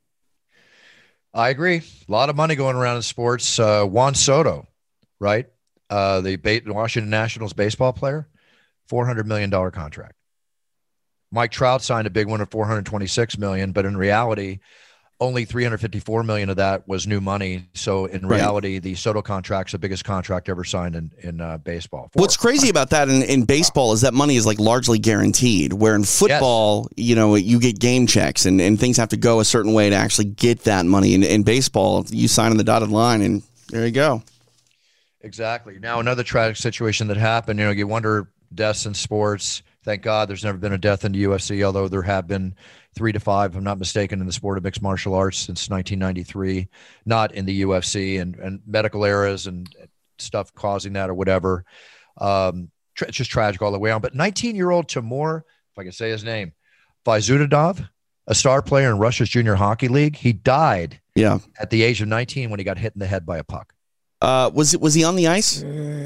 I agree. A lot of money going around in sports. Uh, Juan Soto, right? Uh, the ba- Washington Nationals baseball player, four hundred million dollars contract. Mike Trout signed a big one at four hundred twenty-six million dollars, but in reality, only three hundred fifty-four million dollars of that was new money. So in Right. reality, the Soto contract's the biggest contract ever signed in, in uh, baseball. Four- What's crazy about that in, in baseball is that money is like largely guaranteed, where in football, you know, you get game checks and, and things have to go a certain way to actually get that money. In, in baseball, you sign on the dotted line and there you go. Exactly. Now, another tragic situation that happened, you know, you wonder deaths in sports. Thank God there's never been a death in the U F C, although there have been three to five, if I'm not mistaken, in the sport of mixed martial arts since nineteen ninety-three, not in the U F C, and, and medical errors and stuff causing that or whatever. Um, tra- it's just tragic all the way on. But nineteen-year-old Timur, if I can say his name, Vaizudov, a star player in Russia's junior hockey league, he died Yeah. at the age of nineteen when he got hit in the head by a puck. Uh, was it was he on the ice?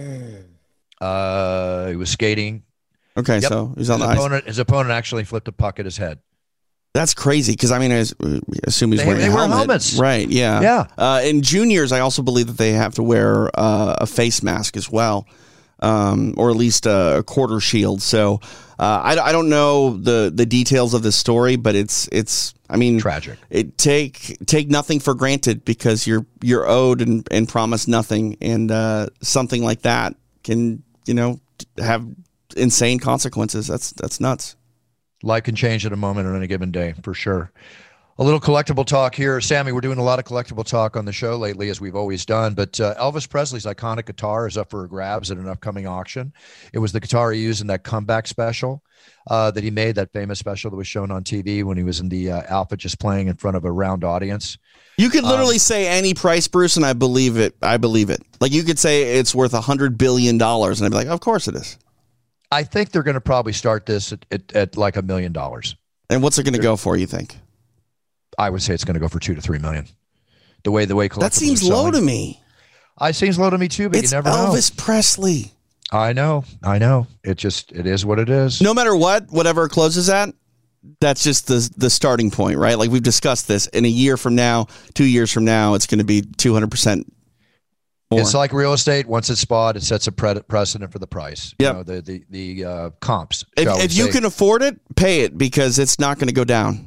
Uh, he was skating. Okay, Yep. so he was on his the ice. opponent, his opponent actually flipped a puck at his head. That's crazy because I mean, I s- assume he's They- wearing they a wear helmet, helmets. right? Yeah, Yeah. Uh, in juniors, I also believe that they have to wear uh, a face mask as well, um, or at least a, a quarter shield. So uh, I, I don't know the the details of this story, but it's it's. I mean, Tragic. It take take nothing for granted because you're you're owed and, and promised nothing, and uh, something like that can you know have insane consequences. That's that's nuts. Life can change at a moment on any given day, for sure. A little collectible talk here. Sammy, we're doing a lot of collectible talk on the show lately, as we've always done. But uh, Elvis Presley's iconic guitar is up for grabs at an upcoming auction. It was the guitar he used in that comeback special uh, that he made, that famous special that was shown on T V when he was in the uh, outfit just playing in front of a round audience. You could literally Um, say any price, Bruce, and I believe it. I believe it. Like you could say it's worth a hundred billion dollars, and I'd be like, of course it is. I think they're going to probably start this at, at, at like a million dollars. And what's it going to go for, you think? I would say it's going to go for two to three million. The way the way collectibles That seems are low selling. to me. I seems low to me too, but It's you never Elvis Presley. know. I know, I know. It just it is what it is. No matter what, whatever it closes at, that's just the the starting point, right? Like we've discussed this. In a year from now, two years from now, it's going to be two hundred percent more. It's like real estate. Once it's bought, it sets a pre- precedent for the price. Yep. You know, the the the uh, comps. If, shall we if you say. can afford it, pay it because it's not going to go down.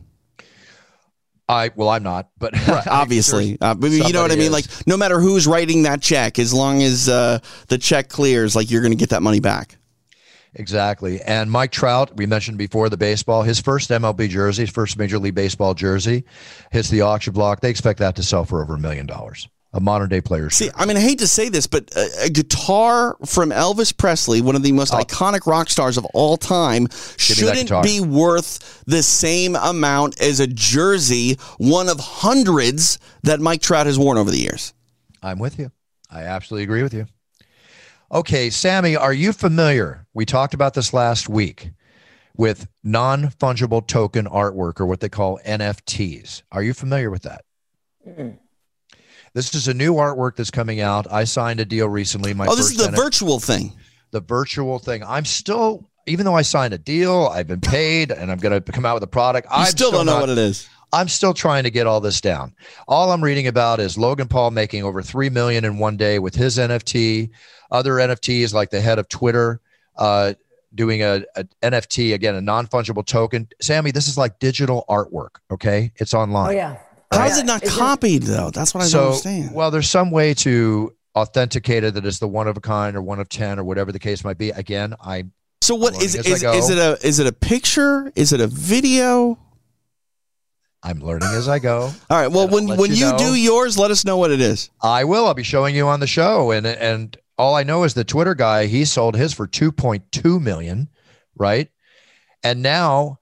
I well, I'm not, but Obviously, uh, but you know what I somebody mean. is. Like no matter who's writing that check, as long as uh, the check clears, like you're going to get that money back. Exactly. And Mike Trout, we mentioned before the baseball, his first M L B jersey, his first Major League Baseball jersey, hits the auction block. They expect that to sell for over a million dollars. A modern day player. See, I mean, I hate to say this, but a, a guitar from Elvis Presley, one of the most Oh. iconic rock stars of all time, me that shouldn't guitar. be worth the same amount as a jersey, one of hundreds that Mike Trout has worn over the years. I'm with you. I absolutely agree with you. Okay, Sammy, are you familiar? We talked about this last week with non-fungible token artwork, or what they call N F Ts. Are you familiar with that? Mm-mm. This is a new artwork that's coming out. I signed a deal recently. My Oh, this is first the N F T virtual thing. the virtual thing. I'm still, even though I signed a deal, I've been paid, and I'm going to come out with a product. You I'm still don't know not- what it is. I'm still trying to get all this down. All I'm reading about is Logan Paul making over three million in one day with his N F T. Other N F Ts, like the head of Twitter, uh, doing a, a N F T, again, a non-fungible token. Sammy, this is like digital artwork. Okay, it's online. Oh yeah. How Oh, is yeah. it not Isn't- copied though? That's what I don't So, understand. well, there's some way to authenticate it that it's the one of a kind or one of ten or whatever the case might be. Again, I So what learning is as I is, go. is it a is it a picture? Is it a video? I'm learning as I go. All right. Well, And when I'll let when you you know. do yours, let us know what it is. I will. I'll be showing you on the show. And and all I know is the Twitter guy, he sold his for two point two million, right? And now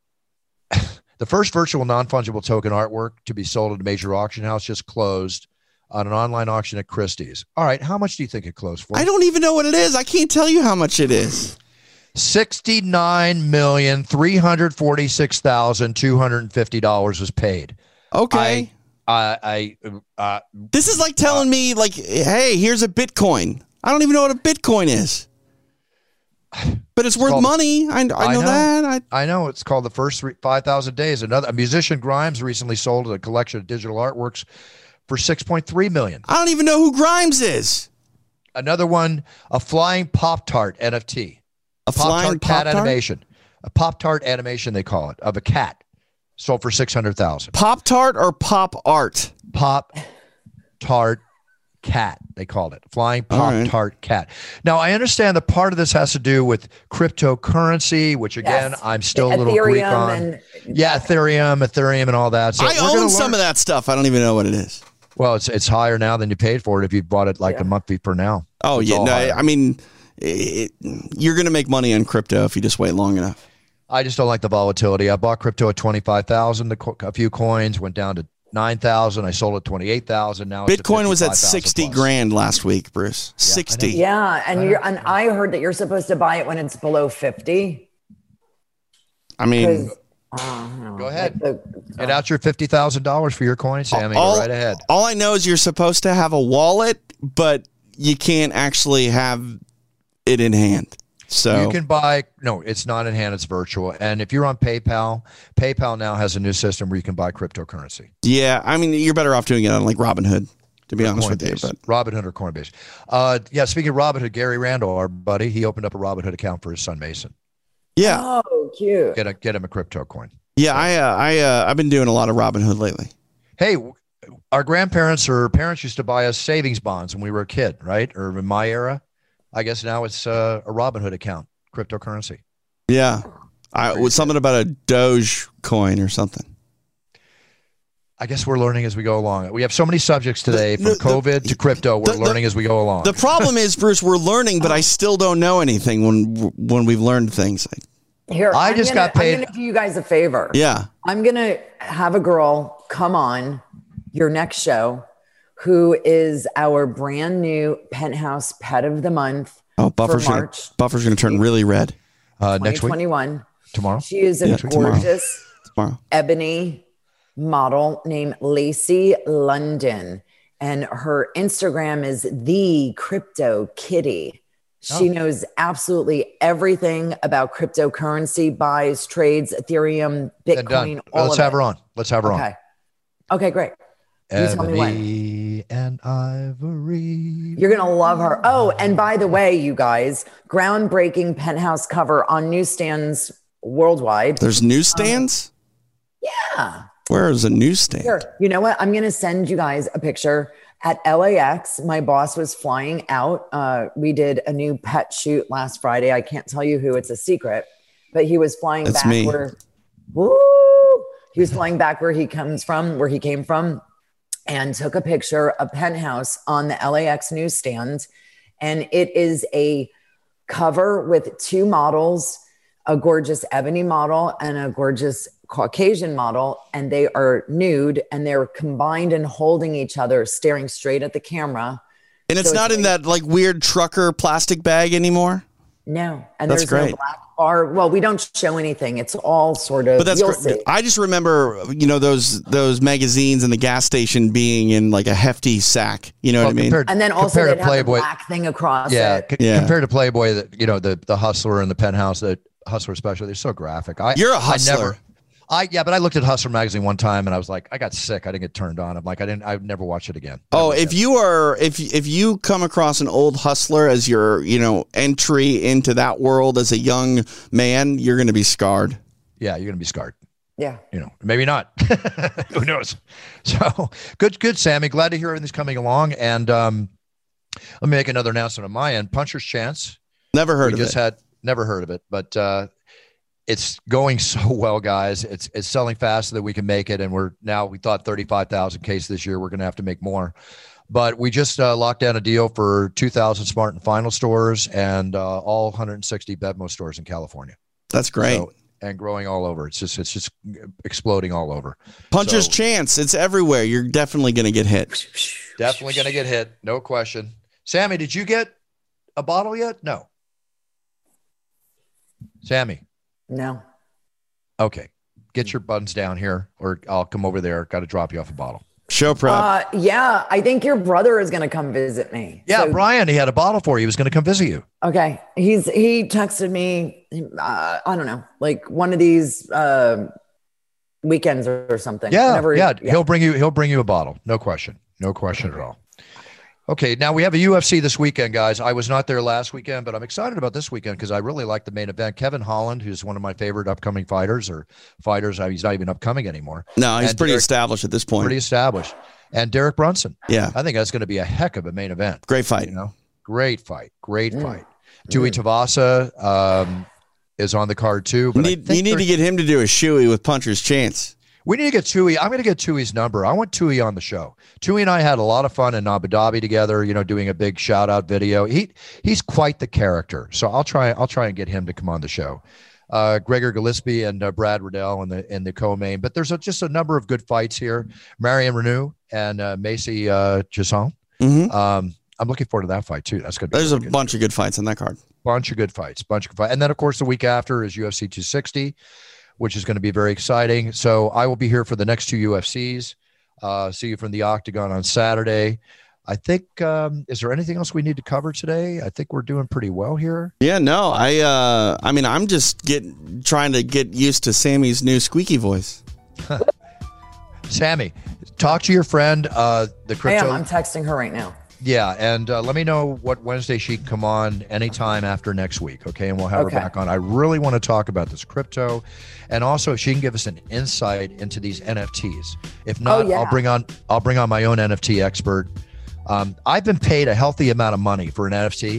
the first virtual non-fungible token artwork to be sold at a major auction house just closed on an online auction at Christie's. All right, how much do you think it closed for? I don't even know what it is. I can't tell you how much it is. sixty-nine million three hundred forty-six thousand two hundred fifty dollars was paid. Okay. I I uh, This is like telling me, like, hey, here's a Bitcoin. I don't even know what a Bitcoin is. But it's worth called- money. I, I, know, I know. that. I, I know it's called the first three, five thousand days. Another a musician Grimes recently sold a collection of digital artworks for six point three million. I don't even know who Grimes is. Another one, a flying Pop Tart N F T, A flying Pop-Tart cat Pop-Tart? animation, a Pop Tart animation they call it of a cat, sold for six hundred thousand. Pop Tart or Pop Art? Pop Tart cat they called it, flying All Pop right. Tart cat. Now I understand that part of this has to do with cryptocurrency, which again Yes. I'm still a little Greek Ethereum on. and yeah, Ethereum, Ethereum, and all that. So I we're gonna own some learn- of that stuff. I don't even know what it is. Well, it's it's higher now than you paid for it if you bought it like Yeah. a month before now. Oh, It's yeah. all No, higher. I mean, it, you're going to make money on crypto if you just wait long enough. I just don't like the volatility. I bought crypto at twenty-five thousand. A few coins went down to nine thousand. I sold at twenty-eight thousand. Now it's Bitcoin was at fifty-five thousand sixty plus. grand last week, Bruce. sixty. yeah, and you're and I heard that you're supposed to buy it when it's below fifty. I mean, 'Cause, uh, you know, Go ahead. like the- Get out your fifty thousand dollars for your coin, Sammy. all, Go right ahead. all I know is you're supposed to have a wallet, but you can't actually have it in hand. So You can buy. No, it's not in hand. It's virtual. And if you're on PayPal, PayPal now has a new system where you can buy cryptocurrency. yeah, I mean, you're better off doing it on like Robinhood, to be honest with you. Coinbase. But Robinhood or Coinbase. Uh, yeah, speaking of Robinhood, Gary Randall, our buddy, he opened up a Robinhood account for his son Mason. yeah, Oh, cute. Get a get him a crypto coin. yeah, I, uh, I, uh, I've been doing a lot of Robinhood lately. Hey, w- our grandparents or parents used to buy us savings bonds when we were a kid, right? Or in my era, I guess now it's uh, a Robinhood account, cryptocurrency. Yeah, I was something about a Doge coin or something. I guess we're learning as we go along. We have so many subjects today, from the, the, COVID to crypto. We're the, learning the, as we go along. The problem is, Bruce, we're learning, but I still don't know anything when when we've learned things. Here, I I'm just gonna, got paid. I'm going to do you guys a favor. Yeah. I'm going to have a girl come on your next show who is our brand new Penthouse Pet of the Month. Oh, Buffer's for gonna, March. Buffer's going to turn really red. Uh, next week? twenty twenty-one. Tomorrow? She is a yeah, gorgeous tomorrow. Tomorrow. ebony model named Lacey London. And her Instagram is The Crypto Kitty. She oh. knows absolutely everything about cryptocurrency, buys, trades, Ethereum, Bitcoin, all Let's of have it. her on. Let's have her okay. on. Okay, great. You tell me Ebony when. and Ivory. You're going to love her. Oh, and by the way, you guys, groundbreaking Penthouse cover on newsstands worldwide. There's newsstands? Um, yeah. Where is a newsstand? Sure. You know what? I'm going to send you guys a picture. At L A X, my boss was flying out. Uh, we did a new pet shoot last Friday. I can't tell you who, it's a secret, but he was flying That's back me. where, woo, he was flying back where he comes from, where he came from, and took a picture of Penthouse on the L A X newsstand. And it is a cover with two models, a gorgeous ebony model and a gorgeous Caucasian model, and they are nude and they're combined and holding each other, staring straight at the camera. And it's so not it's in like, that like weird trucker plastic bag anymore? No. And that's there's great. no black bar. Well, we don't show anything. It's all sort of, but that's you'll great. see. I just remember, you know, those those magazines in the gas station being in like a hefty sack. You know well, what I mean? Compared, and then also they'd have Playboy, the black thing across yeah, it. C- yeah. Compared to Playboy, that, you know, the, the Hustler and the Penthouse, the Hustler special, they're so graphic. I, You're a hustler. I never, I yeah, but I looked at Hustler magazine one time and I was like, I got sick. I didn't get turned on. I'm like, I didn't. I'd never watch it again. Oh, never if again. you are, if if you come across an old Hustler as your, you know, entry into that world as a young man, you're going to be scarred. Yeah, you're going to be scarred. Yeah, you know, maybe not. Who knows? So good, good, Sammy. Glad to hear everything's coming along. And um, let me make another announcement on my end. Puncher's Chance. Never heard we of just it. Had never heard of it, but. Uh, It's going so well, guys. It's it's selling faster than we can make it, and we're now we thought thirty-five thousand cases this year. We're going to have to make more, but we just uh, locked down a deal for two thousand Smart and Final stores and uh, all one hundred sixty Bevmo stores in California. That's great, so, and growing all over. It's just it's just exploding all over. Puncher's so, Chance. It's everywhere. You're definitely going to get hit. Definitely going to get hit. No question. Sammy, did you get a bottle yet? No. Sammy. No. Okay. Get your buttons down here or I'll come over there. Got to drop you off a bottle. Show prep. Uh, yeah, I think your brother is going to come visit me. Yeah, so, Brian, he had a bottle for you. He was going to come visit you. Okay. He's he texted me, uh, I don't know, like one of these uh, weekends or, or something. Yeah, Whenever, yeah, yeah. He'll bring you. He'll bring you a bottle. No question. No question at all. Okay, now we have a U F C this weekend, guys. I was not there last weekend, but I'm excited about this weekend because I really like the main event. Kevin Holland, who's one of my favorite upcoming fighters or fighters. He's not even upcoming anymore. No, he's and pretty Derek, established at this point. Pretty established. And Derek Brunson. Yeah. I think that's going to be a heck of a main event. Great fight. You know, great fight. Great Mm. fight. Tui Mm. Tavasa um, is on the card too. But you need, you need to get him to do a shoey with Puncher's Chance. We need to get Tui. I'm going to get Tui's number. I want Tui on the show. Tui and I had a lot of fun in Abu Dhabi together, you know, doing a big shout out video. He he's quite the character. So I'll try I'll try and get him to come on the show. Uh, Gregor Gillespie and uh, Brad Riddell in the in the co-main. But there's a, just a number of good fights here. Marion Reneau and uh, Macy uh, Jasson. Mm-hmm. Um, I'm looking forward to that fight too. That's good. There's a good. bunch of good fights on that card. Bunch of good fights. Bunch of good fights. And then of course the week after is U F C two sixty. Which is going to be very exciting. So I will be here for the next two U F Cs. Uh, see you from the Octagon on Saturday. I think, um, is there anything else we need to cover today? I think we're doing pretty well here. Yeah, no, I, uh, I mean, I'm just getting, trying to get used to Sammy's new squeaky voice. Sammy, talk to your friend, uh, the crypto. I am. I'm texting her right now. Yeah, and uh, let me know what Wednesday she can come on anytime after next week, okay? And we'll have Okay. her back on. I really want to talk about this crypto, and also if she can give us an insight into these N F Ts. If not, Oh, yeah. I'll bring on I'll bring on my own N F T expert. Um, I've been paid a healthy amount of money for an N F T,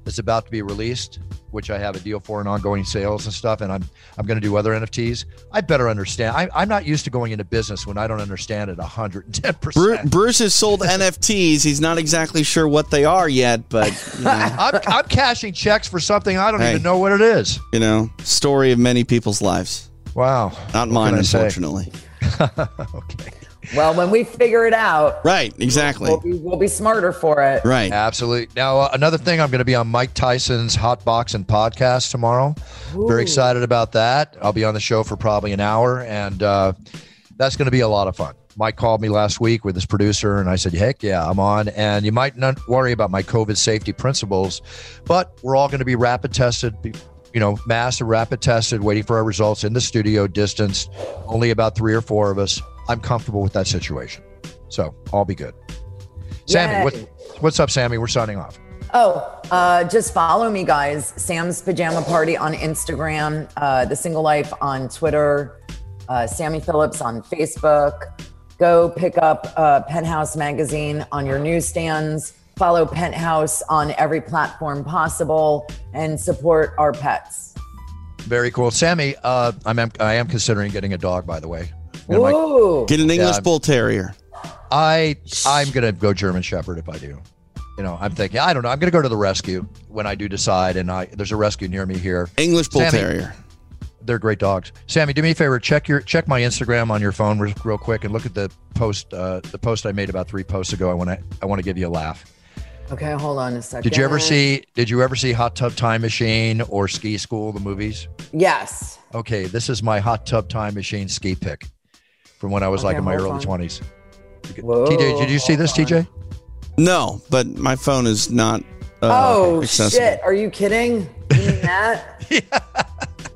is about to be released, which I have a deal for in ongoing sales and stuff, and I'm I'm going to do other N F Ts. I better understand. I, I'm not used to going into business when I don't understand it one hundred ten percent. Bruce has sold N F Ts. He's not exactly sure what they are yet, but you know. I'm, I'm cashing checks for something I don't Hey. even know what it is. You know, story of many people's lives. Wow. Not What mine, can I say? unfortunately. Okay. Well, when we figure it out, Right, exactly. we'll be, we'll be smarter for it. Right. Absolutely. Now, uh, another thing, I'm going to be on Mike Tyson's Hot Boxing podcast tomorrow. Very excited about that. I'll be on the show for probably an hour, and uh, that's going to be a lot of fun. Mike called me last week with his producer, and I said, heck yeah, I'm on. And you might not worry about my COVID safety principles, but we're all going to be rapid tested, be- you know, mass and rapid tested, waiting for our results in the studio, distanced, only about three or four of us. I'm comfortable with that situation. So I'll be good. Sammy, Yay. what, what's up, Sammy? We're signing off. Oh, uh, just follow me, guys. Sam's Pajama Party on Instagram, uh, The Single Life on Twitter, uh, Sammy Phillips on Facebook. Go pick up uh, Penthouse Magazine on your newsstands. Follow Penthouse on every platform possible and support our pets. Very cool. Sammy, uh, I'm, I am considering getting a dog, by the way. You know, my- Ooh. Get an English Yeah. Bull Terrier. I, I'm going to go German Shepherd if I do. You know, I'm thinking, I don't know. I'm going to go to the rescue when I do decide. And I there's a rescue near me here. English Bull Sammy. Terrier. They're great dogs. Sammy, do me a favor. Check your check my Instagram on your phone real, real quick and look at the post uh, the post I made about three posts ago. I want to I want to give you a laugh. Okay, hold on a second. Did you ever see Did you ever see Hot Tub Time Machine or Ski School, the movies? Yes. Okay, this is my Hot Tub Time Machine ski pick from when I was like Okay, in my hold early on. twenties. Whoa, T J, did you see this, T J? No, but my phone is not uh, Oh, accessible. shit. Are you kidding? You mean that?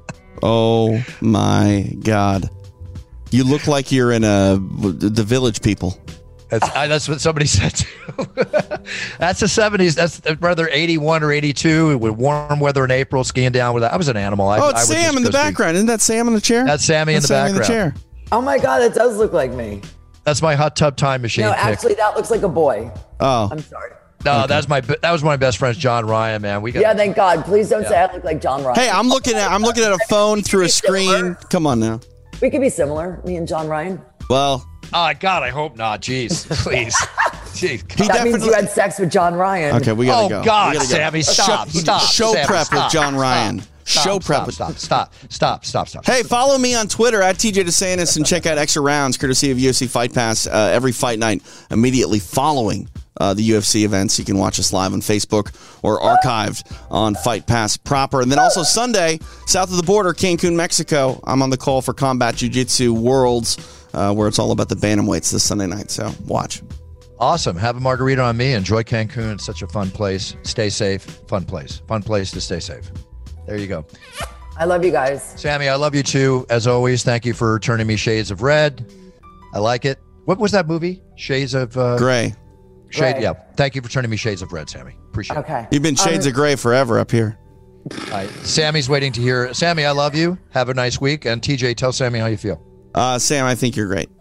Oh, my God. You look like you're in a the Village People. That's, I, that's what somebody said too. That's the seventies. That's rather eighty-one or eighty-two with warm weather in April, skiing down with that. I was an animal. I, Oh, I it's would just Sam in the go ski. background. Isn't that Sam in the chair? That's Sammy in That's the Sammy in background. the chair. Oh, my God. That does look like me. That's my Hot Tub Time Machine No, pick. actually, that looks like a boy. Oh, I'm sorry. no, that's my that was one of my best friends, John Ryan. Man, we got Yeah, thank God. Please don't say Yeah. I look like John Ryan. hey, I'm looking at I'm looking at a phone through a screen. Come on now. We could be similar, me and John Ryan. Well, Oh God, I hope not. Jeez, please. Jeez. he That means definitely. you had sex with John Ryan. Okay, we gotta Oh go. God, We gotta go. Sammy, stop, Show, stop. show Sammy, prep stop, with John Ryan. Stop, show stop, prep stop, with. stop, stop, stop, stop, stop. Hey, follow me on Twitter at T J DeSantis and check out Extra Rounds, courtesy of U F C Fight Pass, uh, every fight night immediately following uh, the U F C events. You can watch us live on Facebook or archived on Fight Pass proper. And then also Sunday, south of the border, Cancun, Mexico. I'm on the call for Combat Jiu-Jitsu Worlds, uh, where it's all about the bantamweights this Sunday night. So watch. Awesome. Have a margarita on me. Enjoy Cancun. It's such a fun place. Stay safe. Fun place. Fun place to stay safe. There you go. I love you guys. Sammy, I love you too. As always, thank you for turning me shades of red. I like it. What was that movie? Shades of uh, Gray. Shade. Gray. Yeah. Thank you for turning me shades of red, Sammy. Appreciate Okay. You've been shades Um, of gray forever up here. it. All right. Sammy's waiting to hear. Sammy, I love you. Have a nice week. And T J, tell Sammy how you feel. Uh, Sam, I think you're great.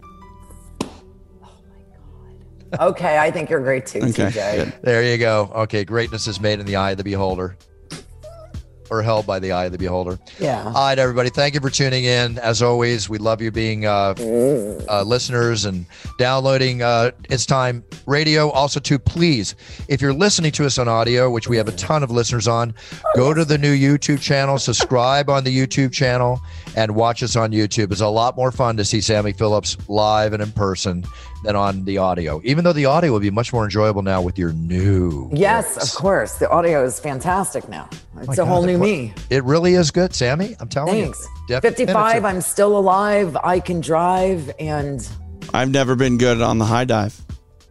Okay, I think you're great too, Okay, T J. good. There you go. Okay. Greatness is made in the eye of the beholder, or held by the eye of the beholder. Yeah. All right, everybody. Thank you for tuning in. As always, we love you being uh, uh, listeners and downloading uh, It's Time Radio. Also, too, please, if you're listening to us on audio, which we have a ton of listeners on, go to the new YouTube channel, subscribe on the YouTube channel, and watch us on YouTube. It's a lot more fun to see Sammy Phillips live and in person than on the audio, even though the audio will be much more enjoyable now with your new Yes, voice. of course. The audio is fantastic now. It's My a God, whole the new qu- me. It really is good, Sammy. I'm telling Thanks. you. fifty-five, I'm still alive. I can drive. And I've never been good on the high dive.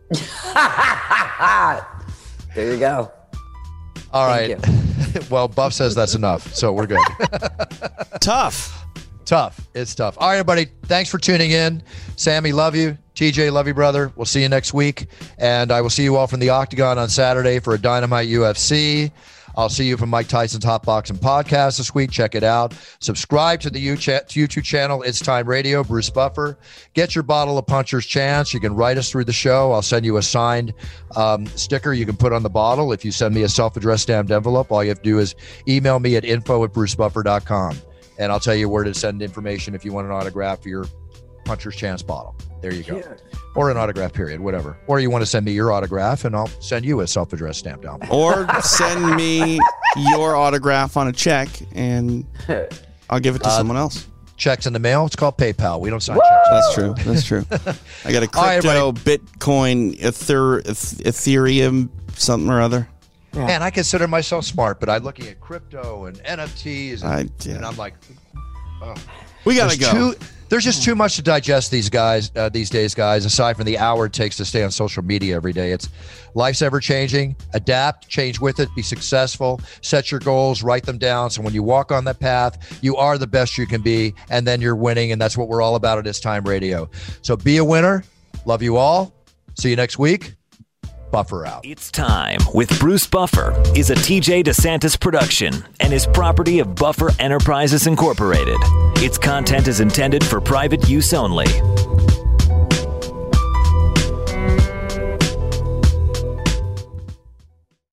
there you go. All Thank right. Well, Buff says that's enough, so we're good. Tough. Tough. It's tough. All right, everybody. Thanks for tuning in. Sammy, love you. T J, love you, brother. We'll see you next week. And I will see you all from the Octagon on Saturday for a Dynamite U F C. I'll see you from Mike Tyson's Hot Boxing Podcast this week. Check it out. Subscribe to the YouTube channel, It's Time Radio, Bruce Buffer. Get your bottle of Puncher's Chance. You can write us through the show. I'll send you a signed um, sticker you can put on the bottle. If you send me a self-addressed stamped envelope, all you have to do is email me at info at bruce buffer dot com. And I'll tell you where to send information if you want an autograph for your Puncher's Chance bottle. There you go. Yeah. Or an autograph, period, whatever. Or you want to send me your autograph, and I'll send you a self-addressed stamped envelope. Or send me your autograph on a check, and I'll give it to uh, someone else. Checks in the mail. It's called PayPal. We don't sign Woo! checks. That's true. That's true. I got a crypto, right, Bitcoin, Ether, Ethereum, something or other. Yeah. Man, I consider myself smart, but I'm looking at crypto and N F Ts, and, I, yeah. and I'm like, oh. We got to go. Too, there's just too much to digest these guys uh, these days, guys, aside from the hour it takes to stay on social media every day. It's life's ever changing. Adapt, change with it, be successful, set your goals, write them down. So when you walk on that path, you are the best you can be, and then you're winning. And that's what we're all about at It's Time Radio. So be a winner. Love you all. See you next week. Buffer out. It's Time with Bruce Buffer is a T J DeSantis production and is property of Buffer Enterprises Incorporated. Its content is intended for private use only.